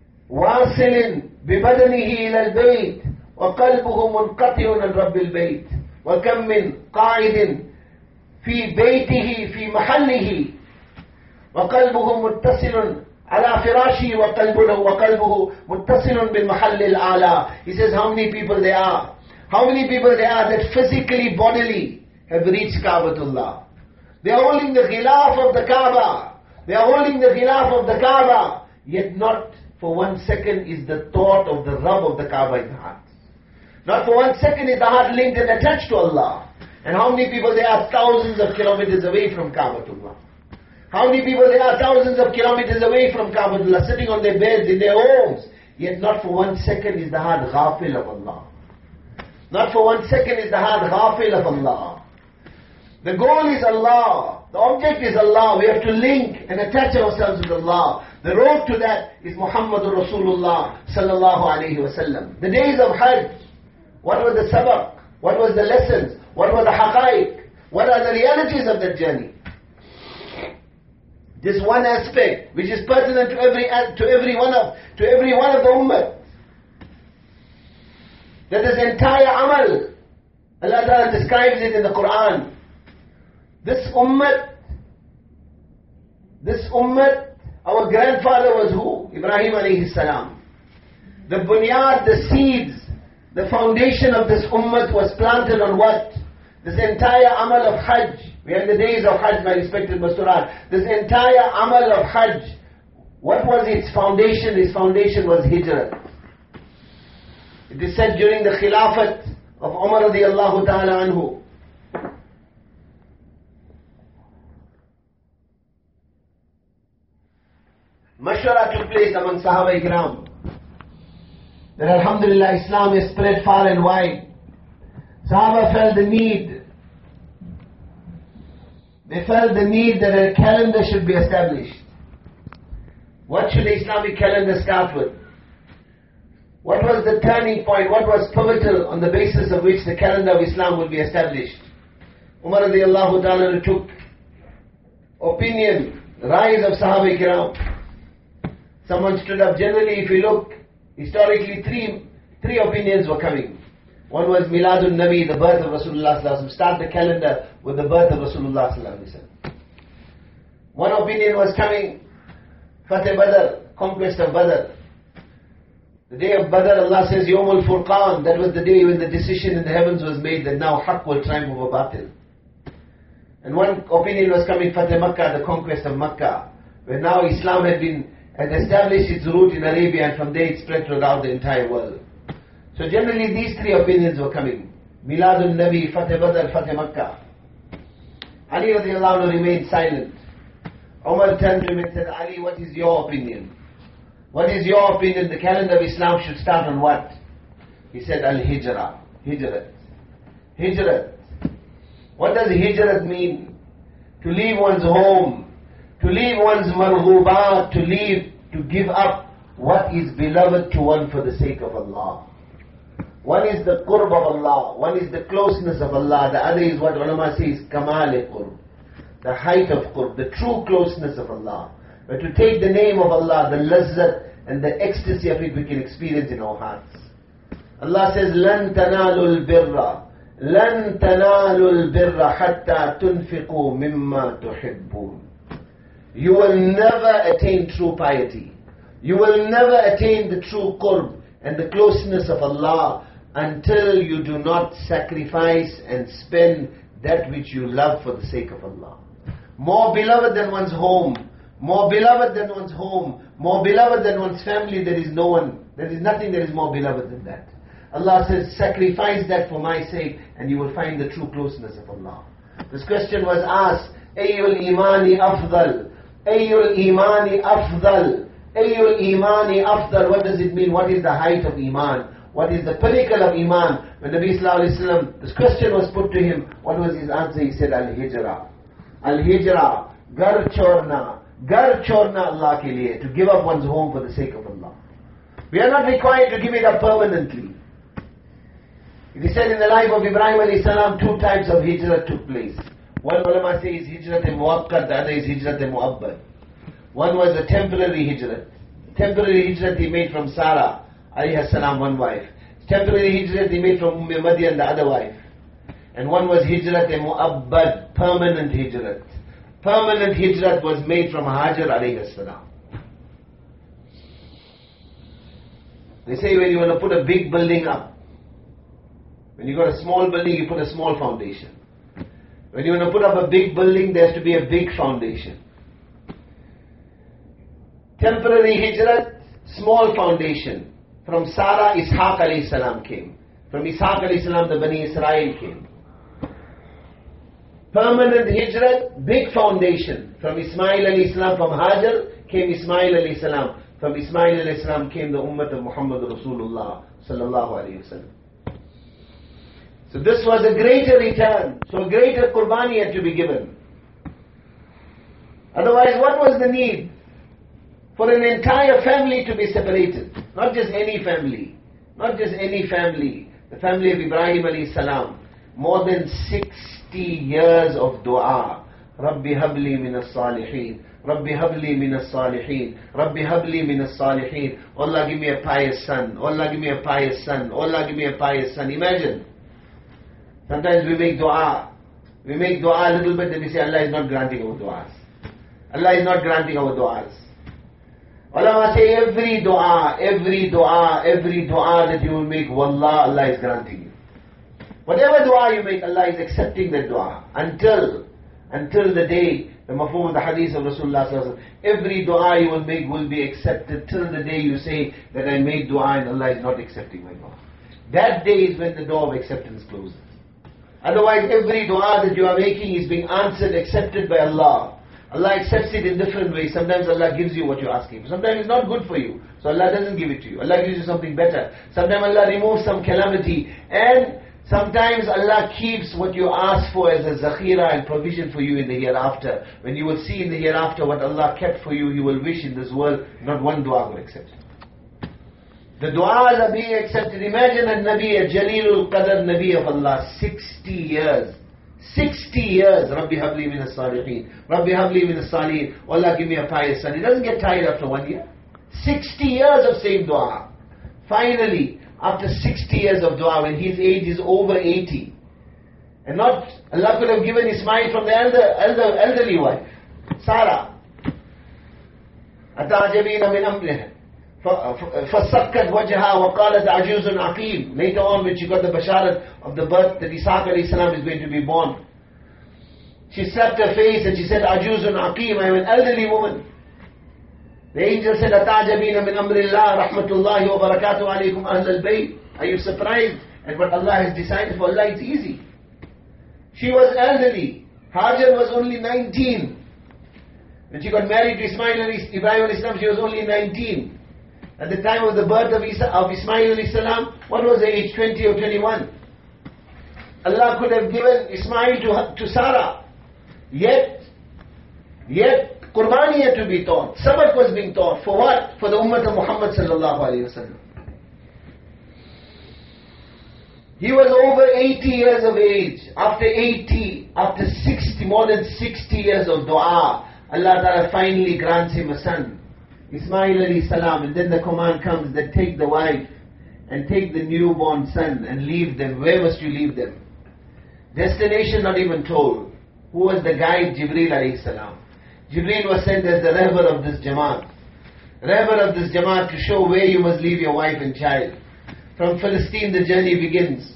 wasilin, bibadanihi ila al-bayt, wa qalbuhu munqati'un an rabbil bayt, wa kam min qa'idin, fi baytihi, fi mahallihi, wa qalbuhu muttasilun, ala firashi wa qalbuhu wa qalbuhu muttasilun bil mahall al-ala. He says, how many people there are? How many people there are that physically, bodily have reached Kaabatullah? They are holding the ghilaf of the Kaaba. They are holding the ghilaf of the Kaaba. Yet not for one second is the thought of the Rabb of the Kaaba in the heart. Not for one second is the heart linked and attached to Allah. And how many people there are thousands of kilometers away from Kaabatullah? How many people there are thousands of kilometers away from Kaabatullah, sitting on their beds in their homes? Yet not for one second is the heart ghafil of Allah. Not for one second is the heart ghafil of Allah. The goal is Allah. The object is Allah. We have to link and attach ourselves with Allah. The road to that is Muhammadur Rasulullah sallallahu alayhi wa sallam. The days of Hajj, what were the sabaq? What was the lessons? What were the haqaiq? What are the realities of that journey? This one aspect which is pertinent to every to every one of to every one of the ummah. That this entire amal, Allah Ta'ala describes it in the Quran. This ummah, this ummah, our grandfather was who? Ibrahim alayhi salam. The bunyad, the seeds, The foundation of this ummah was planted on what? This entire amal of Hajj. We are in the days of Hajj, my respected Masturat. This entire amal of Hajj, what was its foundation? Its foundation was Hijrah. It is said during the Khilafat of Umar radiallahu ta'ala anhu, Mashwara took place among Sahaba Ikram that Alhamdulillah Islam is spread far and wide. Sahaba felt the need. They felt the need that a calendar should be established. What should the Islamic calendar start with? What was the turning point? What was pivotal on the basis of which the calendar of Islam would be established? Umar radiallahu ta'ala took opinion, rise of Sahaba Ikram. Someone stood up. Generally, if you look, historically, three three opinions were coming. One was Miladun Nabi, the birth of Rasulullah sallallahu alaihi wasallam. Start the calendar with the birth of Rasulullah sallallahu alaihi wasallam. One opinion was coming, Fateh Badr, conquest of Badr. The day of Badr, Allah says, Yawmul Furqan. That was the day when the decision in the heavens was made that now Haqq will triumph over Batil. And one opinion was coming, Fateh Makkah, the conquest of Makkah, where now Islam had been had established its root in Arabia, and from there it spread throughout the entire world. So generally these three opinions were coming. Miladun Nabi, Fateh Badr, Fateh Makkah. Ali radiallahu anhu remained silent. Umar turned to him and said, Ali, what is your opinion? What is your opinion? The calendar of Islam should start on what? He said, Al-Hijrah. Hijrat. Hijrat. What does Hijrat mean? To leave one's home. To leave one's marghubat, to leave, to give up what is beloved to one for the sake of Allah. One is the qurb of Allah, one is the closeness of Allah, the other is what ulama says, kamal-e-qurb, the height of qurb, the true closeness of Allah. But to take the name of Allah, the lazzat and the ecstasy of it we can experience in our hearts. Allah says, لَن تَنَالُوا الْبِرَّ لَن تَنَالُوا الْبِرَّ حَتَّى تُنْفِقُوا مِمَّا تُحِبُّونَ. You will never attain true piety. You will never attain the true qurb and the closeness of Allah until you do not sacrifice and spend that which you love for the sake of Allah. More beloved than one's home, more beloved than one's home, more beloved than one's family, there is no one, there is nothing that is more beloved than that. Allah says, sacrifice that for my sake and you will find the true closeness of Allah. This question was asked, Ayyul imani afdal? Ayyul imani afdal? Ayyul imani afdal? What does it mean? What is the height of iman? What is the pinnacle of iman? When Nabi sallallahu alayhi wa sallam, this question was put to him, what was his answer? He said, Al-Hijrah. Al-Hijrah. Gar chorna. Gar chorna Allah ke liye. To give up one's home for the sake of Allah. We are not required to give it up permanently. It is said in the life of Ibrahim alayhi salam, two types of hijrah took place. One ulama says hijrat-e-muwaqqat, the other is hijrat-e-mu'abbad. One was a temporary hijrat. Temporary hijrat he made from Sarah alayhi salam, one wife. Temporary hijrat he made from Umm Madian, the other wife. And one was hijrat-e-mu'abbad, permanent hijrat. Permanent hijrat was made from Hajar alayhi salam. They say when you want to put a big building up, when you got a small building, you put a small foundation. When you want to put up a big building, there has to be a big foundation. Temporary hijrat, small foundation. From Sarah, Ishaq alayhi salam came. From Ishaq alayhi salam, the Bani Israel came. Permanent hijrat, big foundation. From Ismail alayhi salam, from Hajar came Ismail alayhi salam. From Ismail alayhi salam came the ummah of Muhammad Rasulullah sallallahu alayhi wa sallam. So this was a greater return. So a greater qurbani had to be given. Otherwise, what was the need? For an entire family to be separated. Not just any family. Not just any family. The family of Ibrahim alayhi salam. More than sixty years of dua. Rabbi habli min as-salihin. Rabbi habli min as-salihin. Rabbi habli min as-salihin. Allah give me a pious son. Allah give me a pious son. Allah give me a pious son. Imagine. Sometimes we make dua. We make dua a little bit and we say Allah is not granting our duas. Allah is not granting our duas. Ulama say every dua, every dua, every dua that you will make, wallah, Allah is granting you. Whatever dua you make, Allah is accepting that dua. Until, until the day, the mafhum of the hadith of Rasulullah sallallahu alaihi wasallam, every dua you will make will be accepted till the day you say that I made dua and Allah is not accepting my dua. That day is when the door of acceptance closes. Otherwise, every dua that you are making is being answered, accepted by Allah. Allah accepts it in different ways. Sometimes Allah gives you what you're asking for. Sometimes it's not good for you, so Allah doesn't give it to you. Allah gives you something better. Sometimes Allah removes some calamity, and sometimes Allah keeps what you ask for as a zakhira and provision for you in the hereafter. When you will see in the hereafter what Allah kept for you, you will wish in this world, not one dua will accept it. The du'as are being accepted. Imagine a Nabi, a Jalilul Qadr Nabi of Allah, sixty years. sixty years, Rabbi habli min as-salihin, Rabbi habli min as-salihin, Allah give me a pious son. He doesn't get tired after one year. sixty years of same dua. Finally, after sixty years of dua, when his age is over eighty, and not, Allah could have given Ismail from the elder, elder, elderly wife, Sarah. أَتَعْجَبِينَ مِنْ أَمْرِهِ فَسَكَّتْ وَجْهَا وَقَالَتْ عَجُوزٌ عَقِيمٌ. Later on, when she got the basharat of the birth that Ishaq alayhi salam is going to be born, she slapped her face and she said, عَجُوزٌ عَقِيمٌ, I am an elderly woman. The angel said, أَتَعْجَبِينَ مِنْ أَمْرِ اللَّهِ رَحْمَةُ اللَّهِ وَبَرَكَاتُهُ عَلَيْكُمْ أَهْلَ الْبَيْتِ. Are you surprised at what Allah has decided for Allah? It's easy. She was elderly. Hajar was only nineteen. When she got married to Ismail alayhi, Ibrahim alayhi salam, she was only nineteen. At the time of the birth of, Isa, of Ismail alayhi salam, what was the age? twenty or twenty-one. Allah could have given Ismail to, to Sarah. Yet, yet, Qurbani had to be taught. Sabak was being taught. For what? For the Ummah of Muhammad sallallahu alayhi wa sallam. He was over eighty years of age. After eighty, after sixty, more than sixty years of dua, Allah Ta'ala finally grants him a son, Ismail alayhi salam. And then the command comes that take the wife and take the newborn son and leave them. Where must you leave them? Destination not even told. Who was the guide? Jibreel alayhi salam. Jibreel was sent as the Rahbar of this Jamaat. Rahbar of this Jamaat to show where you must leave your wife and child. From Palestine the journey begins.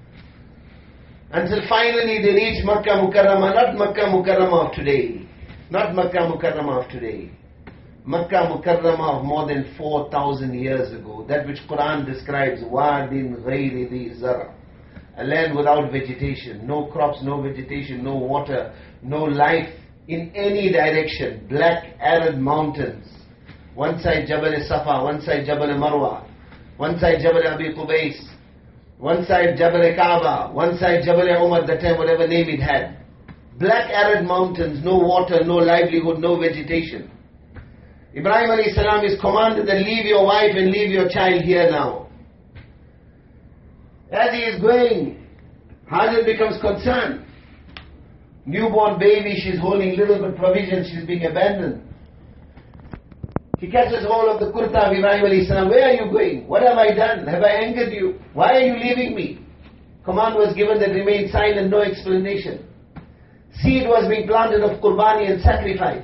Until finally they reach Makkah Mukarramah, not Makkah Mukarramah of today. Not Makkah Mukarramah of today. Makkah Mukarramah of more than four thousand years ago. That which Quran describes, Wadin Ghayri Dhi Zara. A land without vegetation. No crops, no vegetation, no water, no life in any direction. Black arid mountains. One side Jabal Safa, one side Jabal Marwa. One side Jabal Abi Qubais, one side Jabal Kaaba, one side Jabal Umar, that time whatever name it had. Black arid mountains, no water, no livelihood, no vegetation. Ibrahim alayhi salam is commanded that leave your wife and leave your child here now. As he is going, Hajar becomes concerned. Newborn baby, she's holding little bit provision, she's being abandoned. He catches hold of the kurta of Ibrahim alayhi salam. Where are you going? What have I done? Have I angered you? Why are you leaving me? Command was given that remain silent, no explanation. Seed was being planted of qurbani and sacrifice.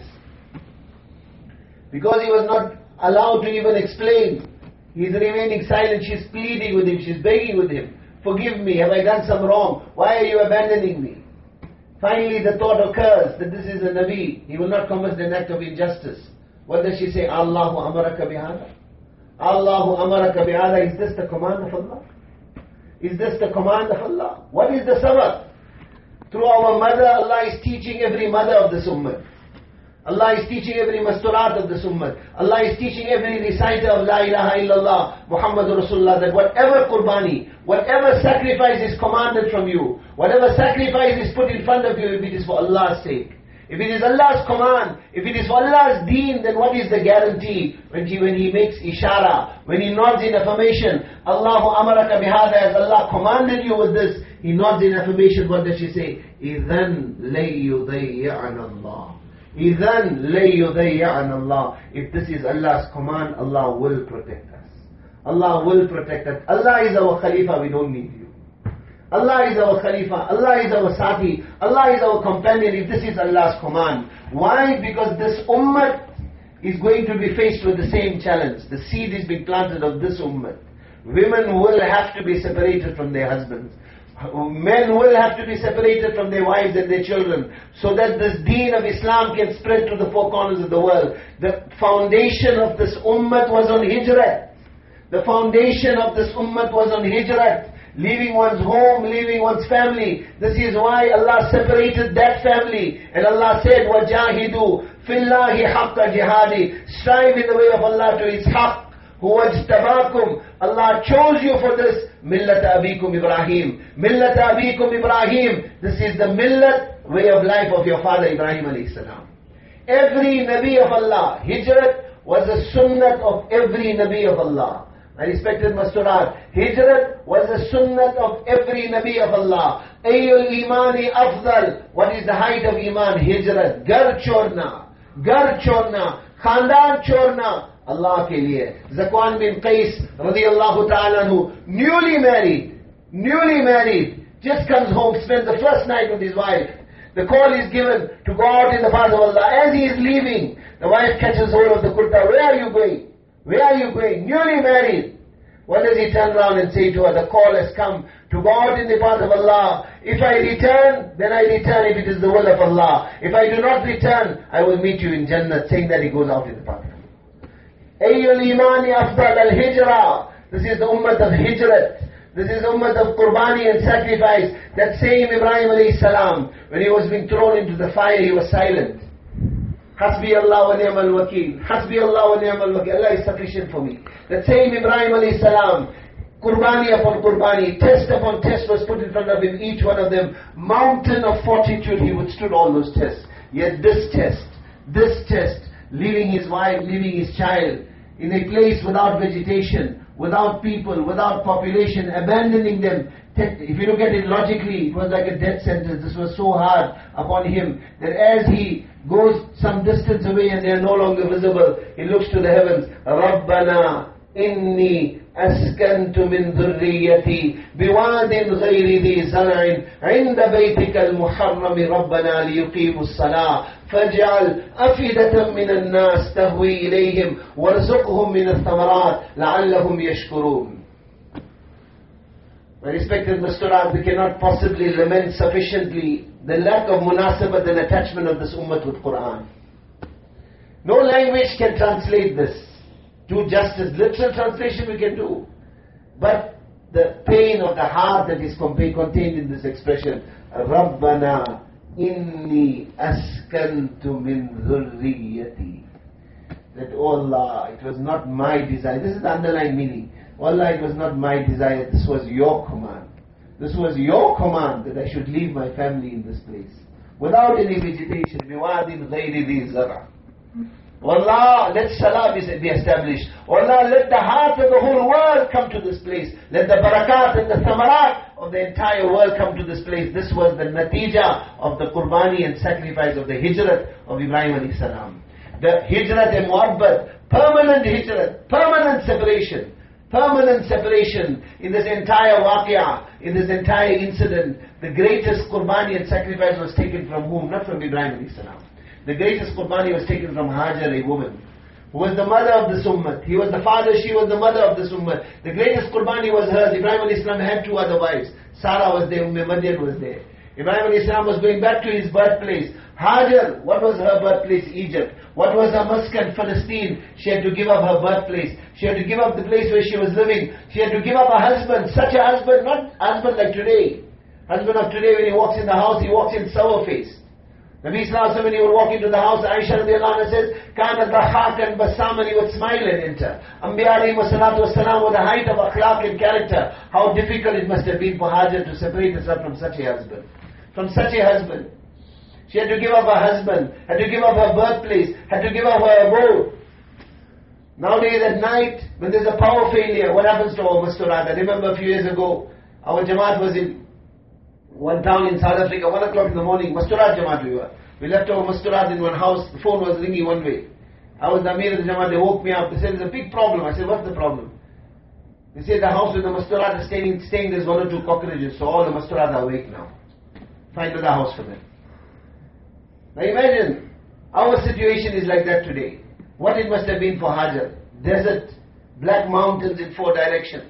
Because he was not allowed to even explain, he is remaining silent. She's pleading with him, she's begging with him. Forgive me, have I done some wrong? Why are you abandoning me? Finally the thought occurs that this is a Nabi. He will not commit an act of injustice. What does she say? Allahu amaraka bihada. Allahu amaraka bihada. Is this the command of Allah? Is this the command of Allah? What is the sabab? Through our mother, Allah is teaching every mother of this ummah. Allah is teaching every masturat of this ummah. Allah is teaching every reciter of La ilaha illallah, Muhammadur Rasulullah, that whatever qurbani, whatever sacrifice is commanded from you, whatever sacrifice is put in front of you, if it is for Allah's sake, if it is Allah's command, if it is for Allah's deen, then what is the guarantee when he, when he makes ishara, when he nods in affirmation, Allahu amaraka bihada, as Allah commanded you with this, he nods in affirmation. What does she say? إِذَنْ لَيُضَيِّعَنَ اللَّهِ إِذَنْ لَيُضَيِّعَنَ اللَّهِ. If this is Allah's command, Allah will protect us. Allah will protect us. Allah is our Khalifa, we don't need you. Allah is our Khalifa, Allah is our Sati, Allah is our companion if this is Allah's command. Why? Because this ummah is going to be faced with the same challenge. The seed is being planted of this ummah. Women will have to be separated from their husbands. Men will have to be separated from their wives and their children, so that this deen of Islam can spread to the four corners of the world. The foundation of this ummah was on hijrat. The foundation of this ummah was on hijrat. Leaving one's home, leaving one's family. This is why Allah separated that family. And Allah said, وَجَاهِدُوا فِي اللَّهِ حَقَّ جِهَادِ. Strive in the way of Allah to His haqq. Huwajtabakum. Allah chose you for this. Millata abikum Ibrahim. Millata abikum Ibrahim. This is the millat, way of life of your father Ibrahim alayhi salam. Every Nabi of Allah, hijrat was a sunnat of every Nabi of Allah. My respected Masturat, hijrat was a sunnat of every Nabi of Allah. Ayyul imani afdal. What is the height of iman? Hijrat. Gar chorna. Gar chorna. Khandan chorna. Allah ke liye. Zakwan bin Qais radiyallahu ta'ala anhu, newly married, newly married, just comes home, spends the first night with his wife. The call is given to go out in the path of Allah. As he is leaving, the wife catches hold of the kurta. Where are you going? Where are you going? Newly married. What does he turn around and say to her? The call has come to go out in the path of Allah. If I return, then I return if it is the will of Allah. If I do not return, I will meet you in Jannah, saying that he goes out in the path of Allah. Ayyul imani afdal al-hijrah. This is the ummah of hijrat. This is the ummah of qurbani and sacrifice. That same Ibrahim alayhi salam, when he was being thrown into the fire, he was silent. Hasbi Allah wa ni'mal wakeel. Hasbi Allah wa ni'mal wakeel. Allah is sufficient for me. That same Ibrahim alayhi salam, qurbani upon qurbani, test upon test was put in front of him, each one of them. Mountain of fortitude, he withstood all those tests. Yet this test, this test, leaving his wife, leaving his child, in a place without vegetation, without people, without population, abandoning them. If you look at it logically, it was like a death sentence. This was so hard upon him that as he goes some distance away and they are no longer visible, he looks to the heavens. Rabbana inni askantu min dhurriyyati biwadin ghayri dhi zar'in 'inda baytika al-muharram rabbana liyuqimu as-salah فاجعل أفئدة من الناس تهوي إليهم وارزقهم من الثمرات لعلهم يشكرون. My respected Masturat, we cannot possibly lament sufficiently the lack of munasabat and attachment of this ummah with Quran. No language can translate this. Do justice. Literal translation we can do. But the pain of the heart that is contained in this expression, Rabbana Inni askantu min dhurriyyati. That, oh Allah, it was not my desire. This is the underlying meaning. Oh Allah, it was not my desire. This was your command. This was your command that I should leave my family in this place. Without any vegetation. Biwadin ghayri dhi zara. Oh Allah, let salah be established. Oh Allah, let the heart of the whole world come to this place. Let the barakat and the thamarat of the entire world come to this place. This was the natija of the qurbani and sacrifice of the hijrat of Ibrahim alayhi salam. The hijrat and muhabbat, permanent hijrat, permanent separation. Permanent separation in this entire waqia, in this entire incident. The greatest qurbani and sacrifice was taken from whom? Not from Ibrahim alayhi salam. The greatest qurbani was taken from Hajar, a woman, who was the mother of this ummah. He was the father, she was the mother of this ummah. The greatest qurbani was hers. Ibrahim alayhi salam had two other wives. Sarah was there, Umm Madian was there. Ibrahim alayhi salam was going back to his birthplace. Hajar, what was her birthplace? Egypt. What was her maskan? Palestine. She had to give up her birthplace. She had to give up the place where she was living. She had to give up her husband. Such a husband, not husband like today. Husband of today, when he walks in the house, he walks in sour face. Nabi Sallallahu Alaihi Wasallam, when he would walk into the house, Aisha radiallahu anha says, Kana dhahak and basam, and he would smile and enter. Anbiya alayhi wa salatu wa salam were the height of akhlaq and character. How difficult it must have been for Hajar to separate herself from such a husband. From such a husband. She had to give up her husband, had to give up her birthplace, had to give up her abode. Nowadays at night, when there's a power failure, what happens to our Masturat? I remember a few years ago, our Jamaat was in one town in South Africa, one o'clock in the morning, Masturat Jamaat we were. We left our Masturat in one house, the phone was ringing one way. I was the Amir of the Jamaat, they woke me up, they said, there's a big problem. I said, what's the problem? They said, the house with the Masturat is staying, staying there's one or two cockroaches, so all the Masturat are awake now. Find another house for them. Now imagine, our situation is like that today. What it must have been for Hajar. Desert, black mountains in four directions.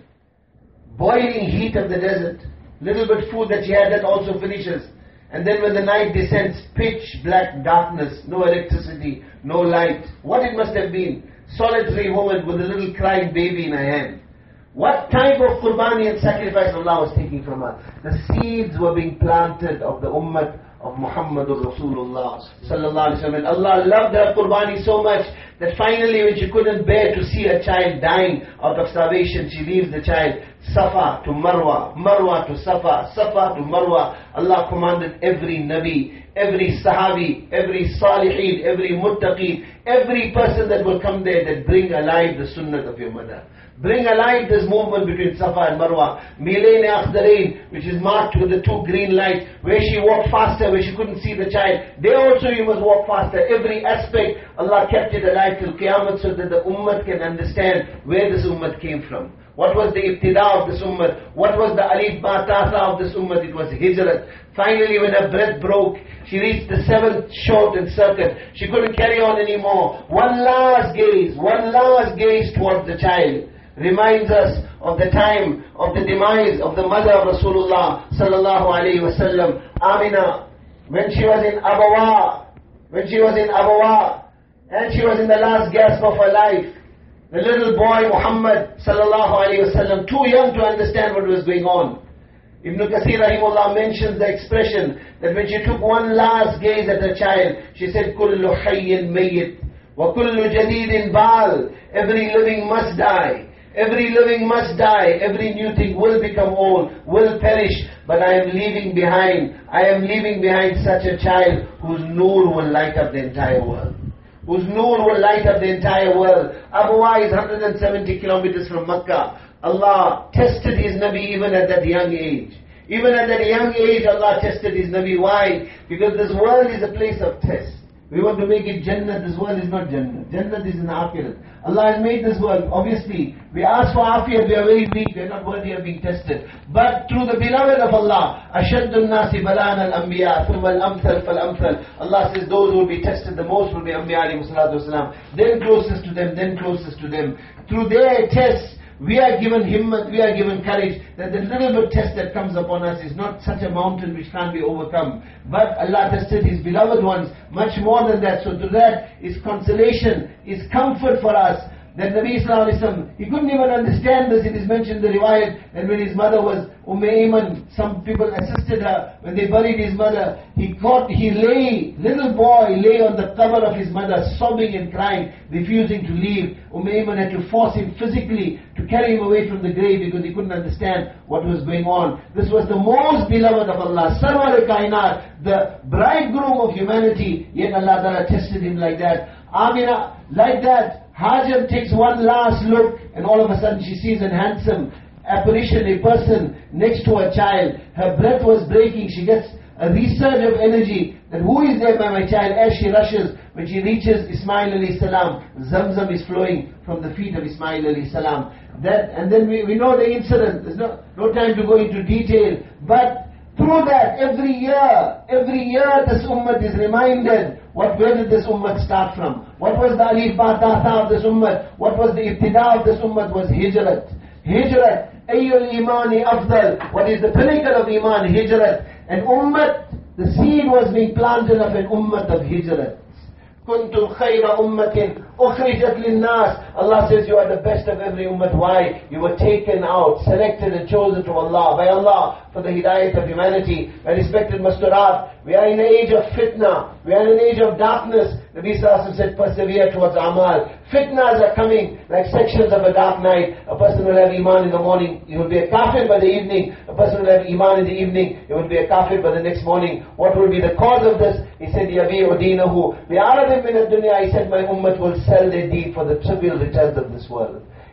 Boiling heat of the desert. Little bit food that she had, that also finishes. And then when the night descends, pitch black darkness, no electricity, no light. What it must have been. Solitary woman with a little crying baby in her hand. What type of qurbani and sacrifice Allah was taking from her? The seeds were being planted of the ummah of Muhammadur Rasulullah sallallahu alaihi wasallam. And Allah loved her qurbani so much that finally when she couldn't bear to see a child dying out of starvation, she leaves the child. Safa to Marwa, Marwa to Safa, Safa to Marwa. Allah commanded every Nabi, every Sahabi, every Salihin, every Muttaqi, every person that will come there, that bring alive the sunnah of your mother. Bring alive this movement between Safa and Marwa. Milayn Akhdarain, which is marked with the two green lights, where she walked faster, where she couldn't see the child. There also you must walk faster. Every aspect, Allah kept it alive till Qiyamah so that the ummah can understand where this ummah came from. What was the ibtida of this ummah? What was the alif ba ta tha of this ummah? It was hijrat. Finally, when her breath broke, she reached the seventh short and circuit. She couldn't carry on anymore. One last gaze, one last gaze towards the child reminds us of the time of the demise of the mother of Rasulullah sallallahu alaihi wasallam, Amina, when she was in Abawa, when she was in Abawa, and she was in the last gasp of her life. The little boy Muhammad sallallahu alaihi wasallam, too young to understand what was going on. Ibn Kathir rahimullah mentions the expression that when she took one last gaze at her child, she said, "Kullu hayyin mayyit, wa kullu jadidin bal." Every living must die. Every living must die. Every new thing will become old, will perish. But I am leaving behind, I am leaving behind such a child whose noor will light up the entire world. Whose noor will light up the entire world. Abuwa is one hundred seventy kilometers from Makkah. Allah tested His Nabi even at that young age. Even at that young age, Allah tested His Nabi. Why? Because this world is a place of test. We want to make it Jannah. This world is not Jannah. Jannah is in Akhirat. Allah has made this world. Obviously, we ask for Afiyat. We are very weak. We are not worthy of being tested. But through the beloved of Allah, Ashaddun Nasi Balan al-Anbiya, Thumma al-Amthal fal-Amthal. Allah says those who will be tested the most will be Anbiya alayhi salatu wasalam. Then closest to them, then closest to them. Through their tests, we are given himmat, we are given courage, that the little bit test that comes upon us is not such a mountain which can't be overcome. But Allah tested His beloved ones much more than that. So to that is consolation, is comfort for us. That Nabi Sallallahu Alaihi Wasallam, he couldn't even understand this. It is mentioned in the riwayat, and when his mother was Umm Ayman, some people assisted her. When they buried his mother, he caught, he lay, little boy lay on the cover of his mother, sobbing and crying, refusing to leave. Umm Ayman had to force him physically to carry him away from the grave because he couldn't understand what was going on. This was the most beloved of Allah, Sarwar Kainat, the bridegroom of humanity, yet Allah Ta'ala tested him like that. Amina, like that. Hajar takes one last look, and all of a sudden she sees a handsome apparition, a person next to her child. Her breath was breaking. She gets a resurge of energy that who is there by my child? As she rushes, when she reaches Ismail alayhi salam, Zamzam is flowing from the feet of Ismail alayhi salam. That, and then we, we know the incident. There's no, no time to go into detail. But through that, every year, every year this ummah is reminded, what, where did this ummah start from? What was the alif ba ta tha of this ummah? What was the ibtida of this ummah? Was hijrat. Hijrat. Ayyul imani afdal. What is the pinnacle of iman? Hijrat. And ummah, the seed was being planted of an ummah of hijrat. Kuntum khayra ummatin ukhrijat linnas. Allah says you are the best of every ummah. Why? You were taken out, selected and chosen to Allah, by Allah, for the hidayat of humanity. My respected Masturat, we are in an age of fitna. We are in an age of darkness. Nabi Sallallahu Alaihi Wasallam said, persevere towards amal. Fitnas are coming like sections of a dark night. A person will have iman in the morning, he will be a kafir by the evening. A person will have iman in the evening, he will be a kafir by the next morning. What will be the cause of this? He said, yabi'u deenahu bi'aradin min ad-dunya. He said, my ummah will sell their deen for the trivial returns of this world.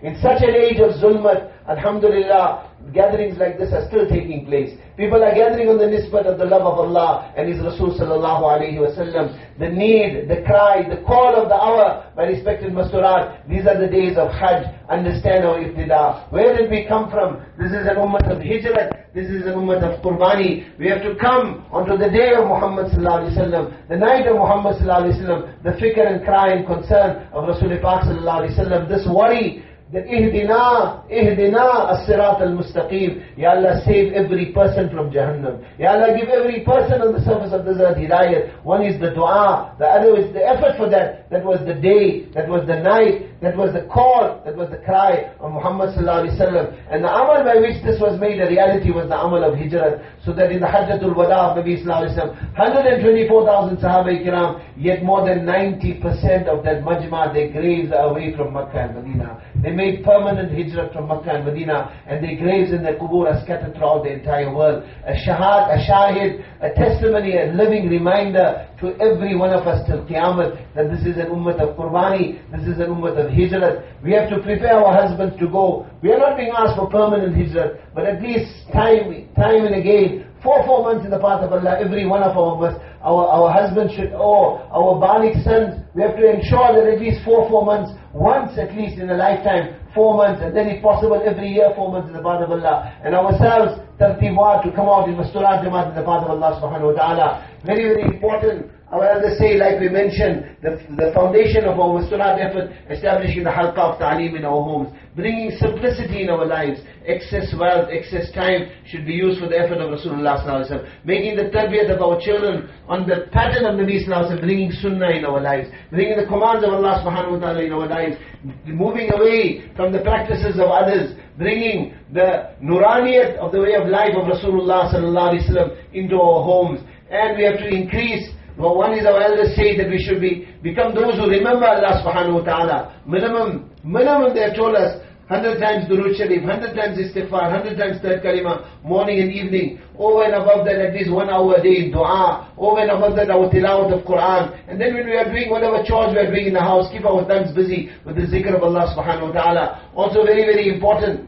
In such an age of zulmat, alhamdulillah, gatherings like this are still taking place. People are gathering on the nisbat of the love of Allah and His Rasul sallallahu alayhi wa sallam. The need, the cry, the call of the hour, my respected Masturat, these are the days of Hajj. Understand our iftida. Where did we come from? This is an ummah of hijrat. This is an ummah of qurbani. We have to come onto the day of Muhammad sallallahu alayhi wa sallam, the night of Muhammad sallallahu alayhi wa sallam, the fikr and cry and concern of Rasul Pak sallallahu alayhi wa sallam, this worry, that ihdina, ihdina as-sirat al-mustaqim. Ya Allah, save every person from Jahannam. Ya Allah, give every person on the surface of this earth hidayat. One is the dua, the other is the effort for that. That was the day, that was the night, that was the call, that was the cry of Muhammad sallallahu alaihi wasallam. And the amal by which this was made a reality was the amal of hijrat. So that in the Hajjatul Wada of Nabi sallallahu alaihi wasallam, one hundred twenty-four thousand Sahaba-i-Kiram, yet more than ninety percent of that majma, their graves are away from Makkah and Medina. They made permanent hijrat from Makkah and Medina, and their graves in their qubur are scattered throughout the entire world. A shahad, a shahid, a testimony, a living reminder to every one of us till Qiyamah that this is an ummah of qurbani, this is an ummah of hijrat. We have to prepare our husbands to go. We are not being asked for permanent hijrat, but at least time, time and again, four, four months in the path of Allah, every one of our us, our, our husbands should, or our baligh sons, we have to ensure that at least four, four months, once at least in a lifetime, four months, and then if possible every year, four months in the path of Allah. And ourselves, tartibwar, to come out in Masturat Jamaat in the path of Allah subhanahu wa ta'ala. Very, very important. Our elders say, like we mentioned, the, the foundation of our Masturat effort, establishing the halqa of ta'aleem in our homes, bringing simplicity in our lives. Excess wealth, excess time should be used for the effort of Rasulullah sallallahu alaihi wasallam. Making the tarbiyat of our children on the pattern of Nabi sallallahu alaihi wasallam, bringing sunnah in our lives, bringing the commands of Allah subhanahu wa ta'ala in our lives, moving away from the practices of others, bringing the nuraniyat of the way of life of Rasulullah sallallahu alaihi wasallam into our homes. And we have to increase. Well, one is our elders say that we should be become those who remember Allah subhanahu wa ta'ala. Minimum, minimum they have told us, hundred times Durood Sharif, hundred times Istighfar, hundred times third kalima, morning and evening. Over and above that, at least one hour a day in dua. Over and above that, our tilawat of Quran. And then when we are doing whatever chores we are doing in the house, keep our tongues busy with the zikr of Allah subhanahu wa ta'ala. Also very, very important,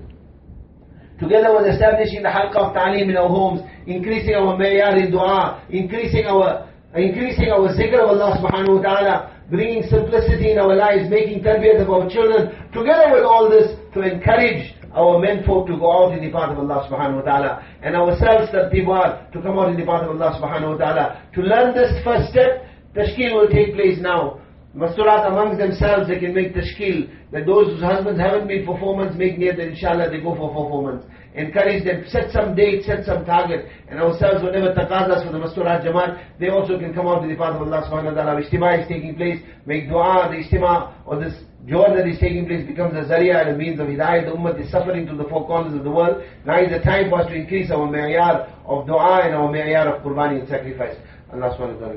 together with establishing the halqa of ta'aleem in our homes, increasing our mayar in dua, increasing our increasing our zikr of Allah subhanahu wa ta'ala, bringing simplicity in our lives, making tarbiyat of our children, together with all this to encourage our men folk to go out in the path of Allah subhanahu wa ta'ala, and ourselves tartibwar to come out in the path of Allah subhanahu wa ta'ala. To learn this first step, tashkil will take place now. Masturat amongst themselves, they can make tashkil, that those whose husbands haven't been for four months make niyat that inshallah they go for four, four months. Encourage them, set some date, set some target, and ourselves whenever taqadas for the Masturat Jamaat, they also can come out to the path of Allah subhanahu wa ta'ala. Ijtima is taking place, make dua, the ijtima or this joy that is taking place becomes a zariya and a means of hidayah. The ummah is suffering to the four corners of the world. Now is the time for us to increase our ma'yar of dua and our ma'yar of qurbani and sacrifice. Allah subhanahu wa ta'ala.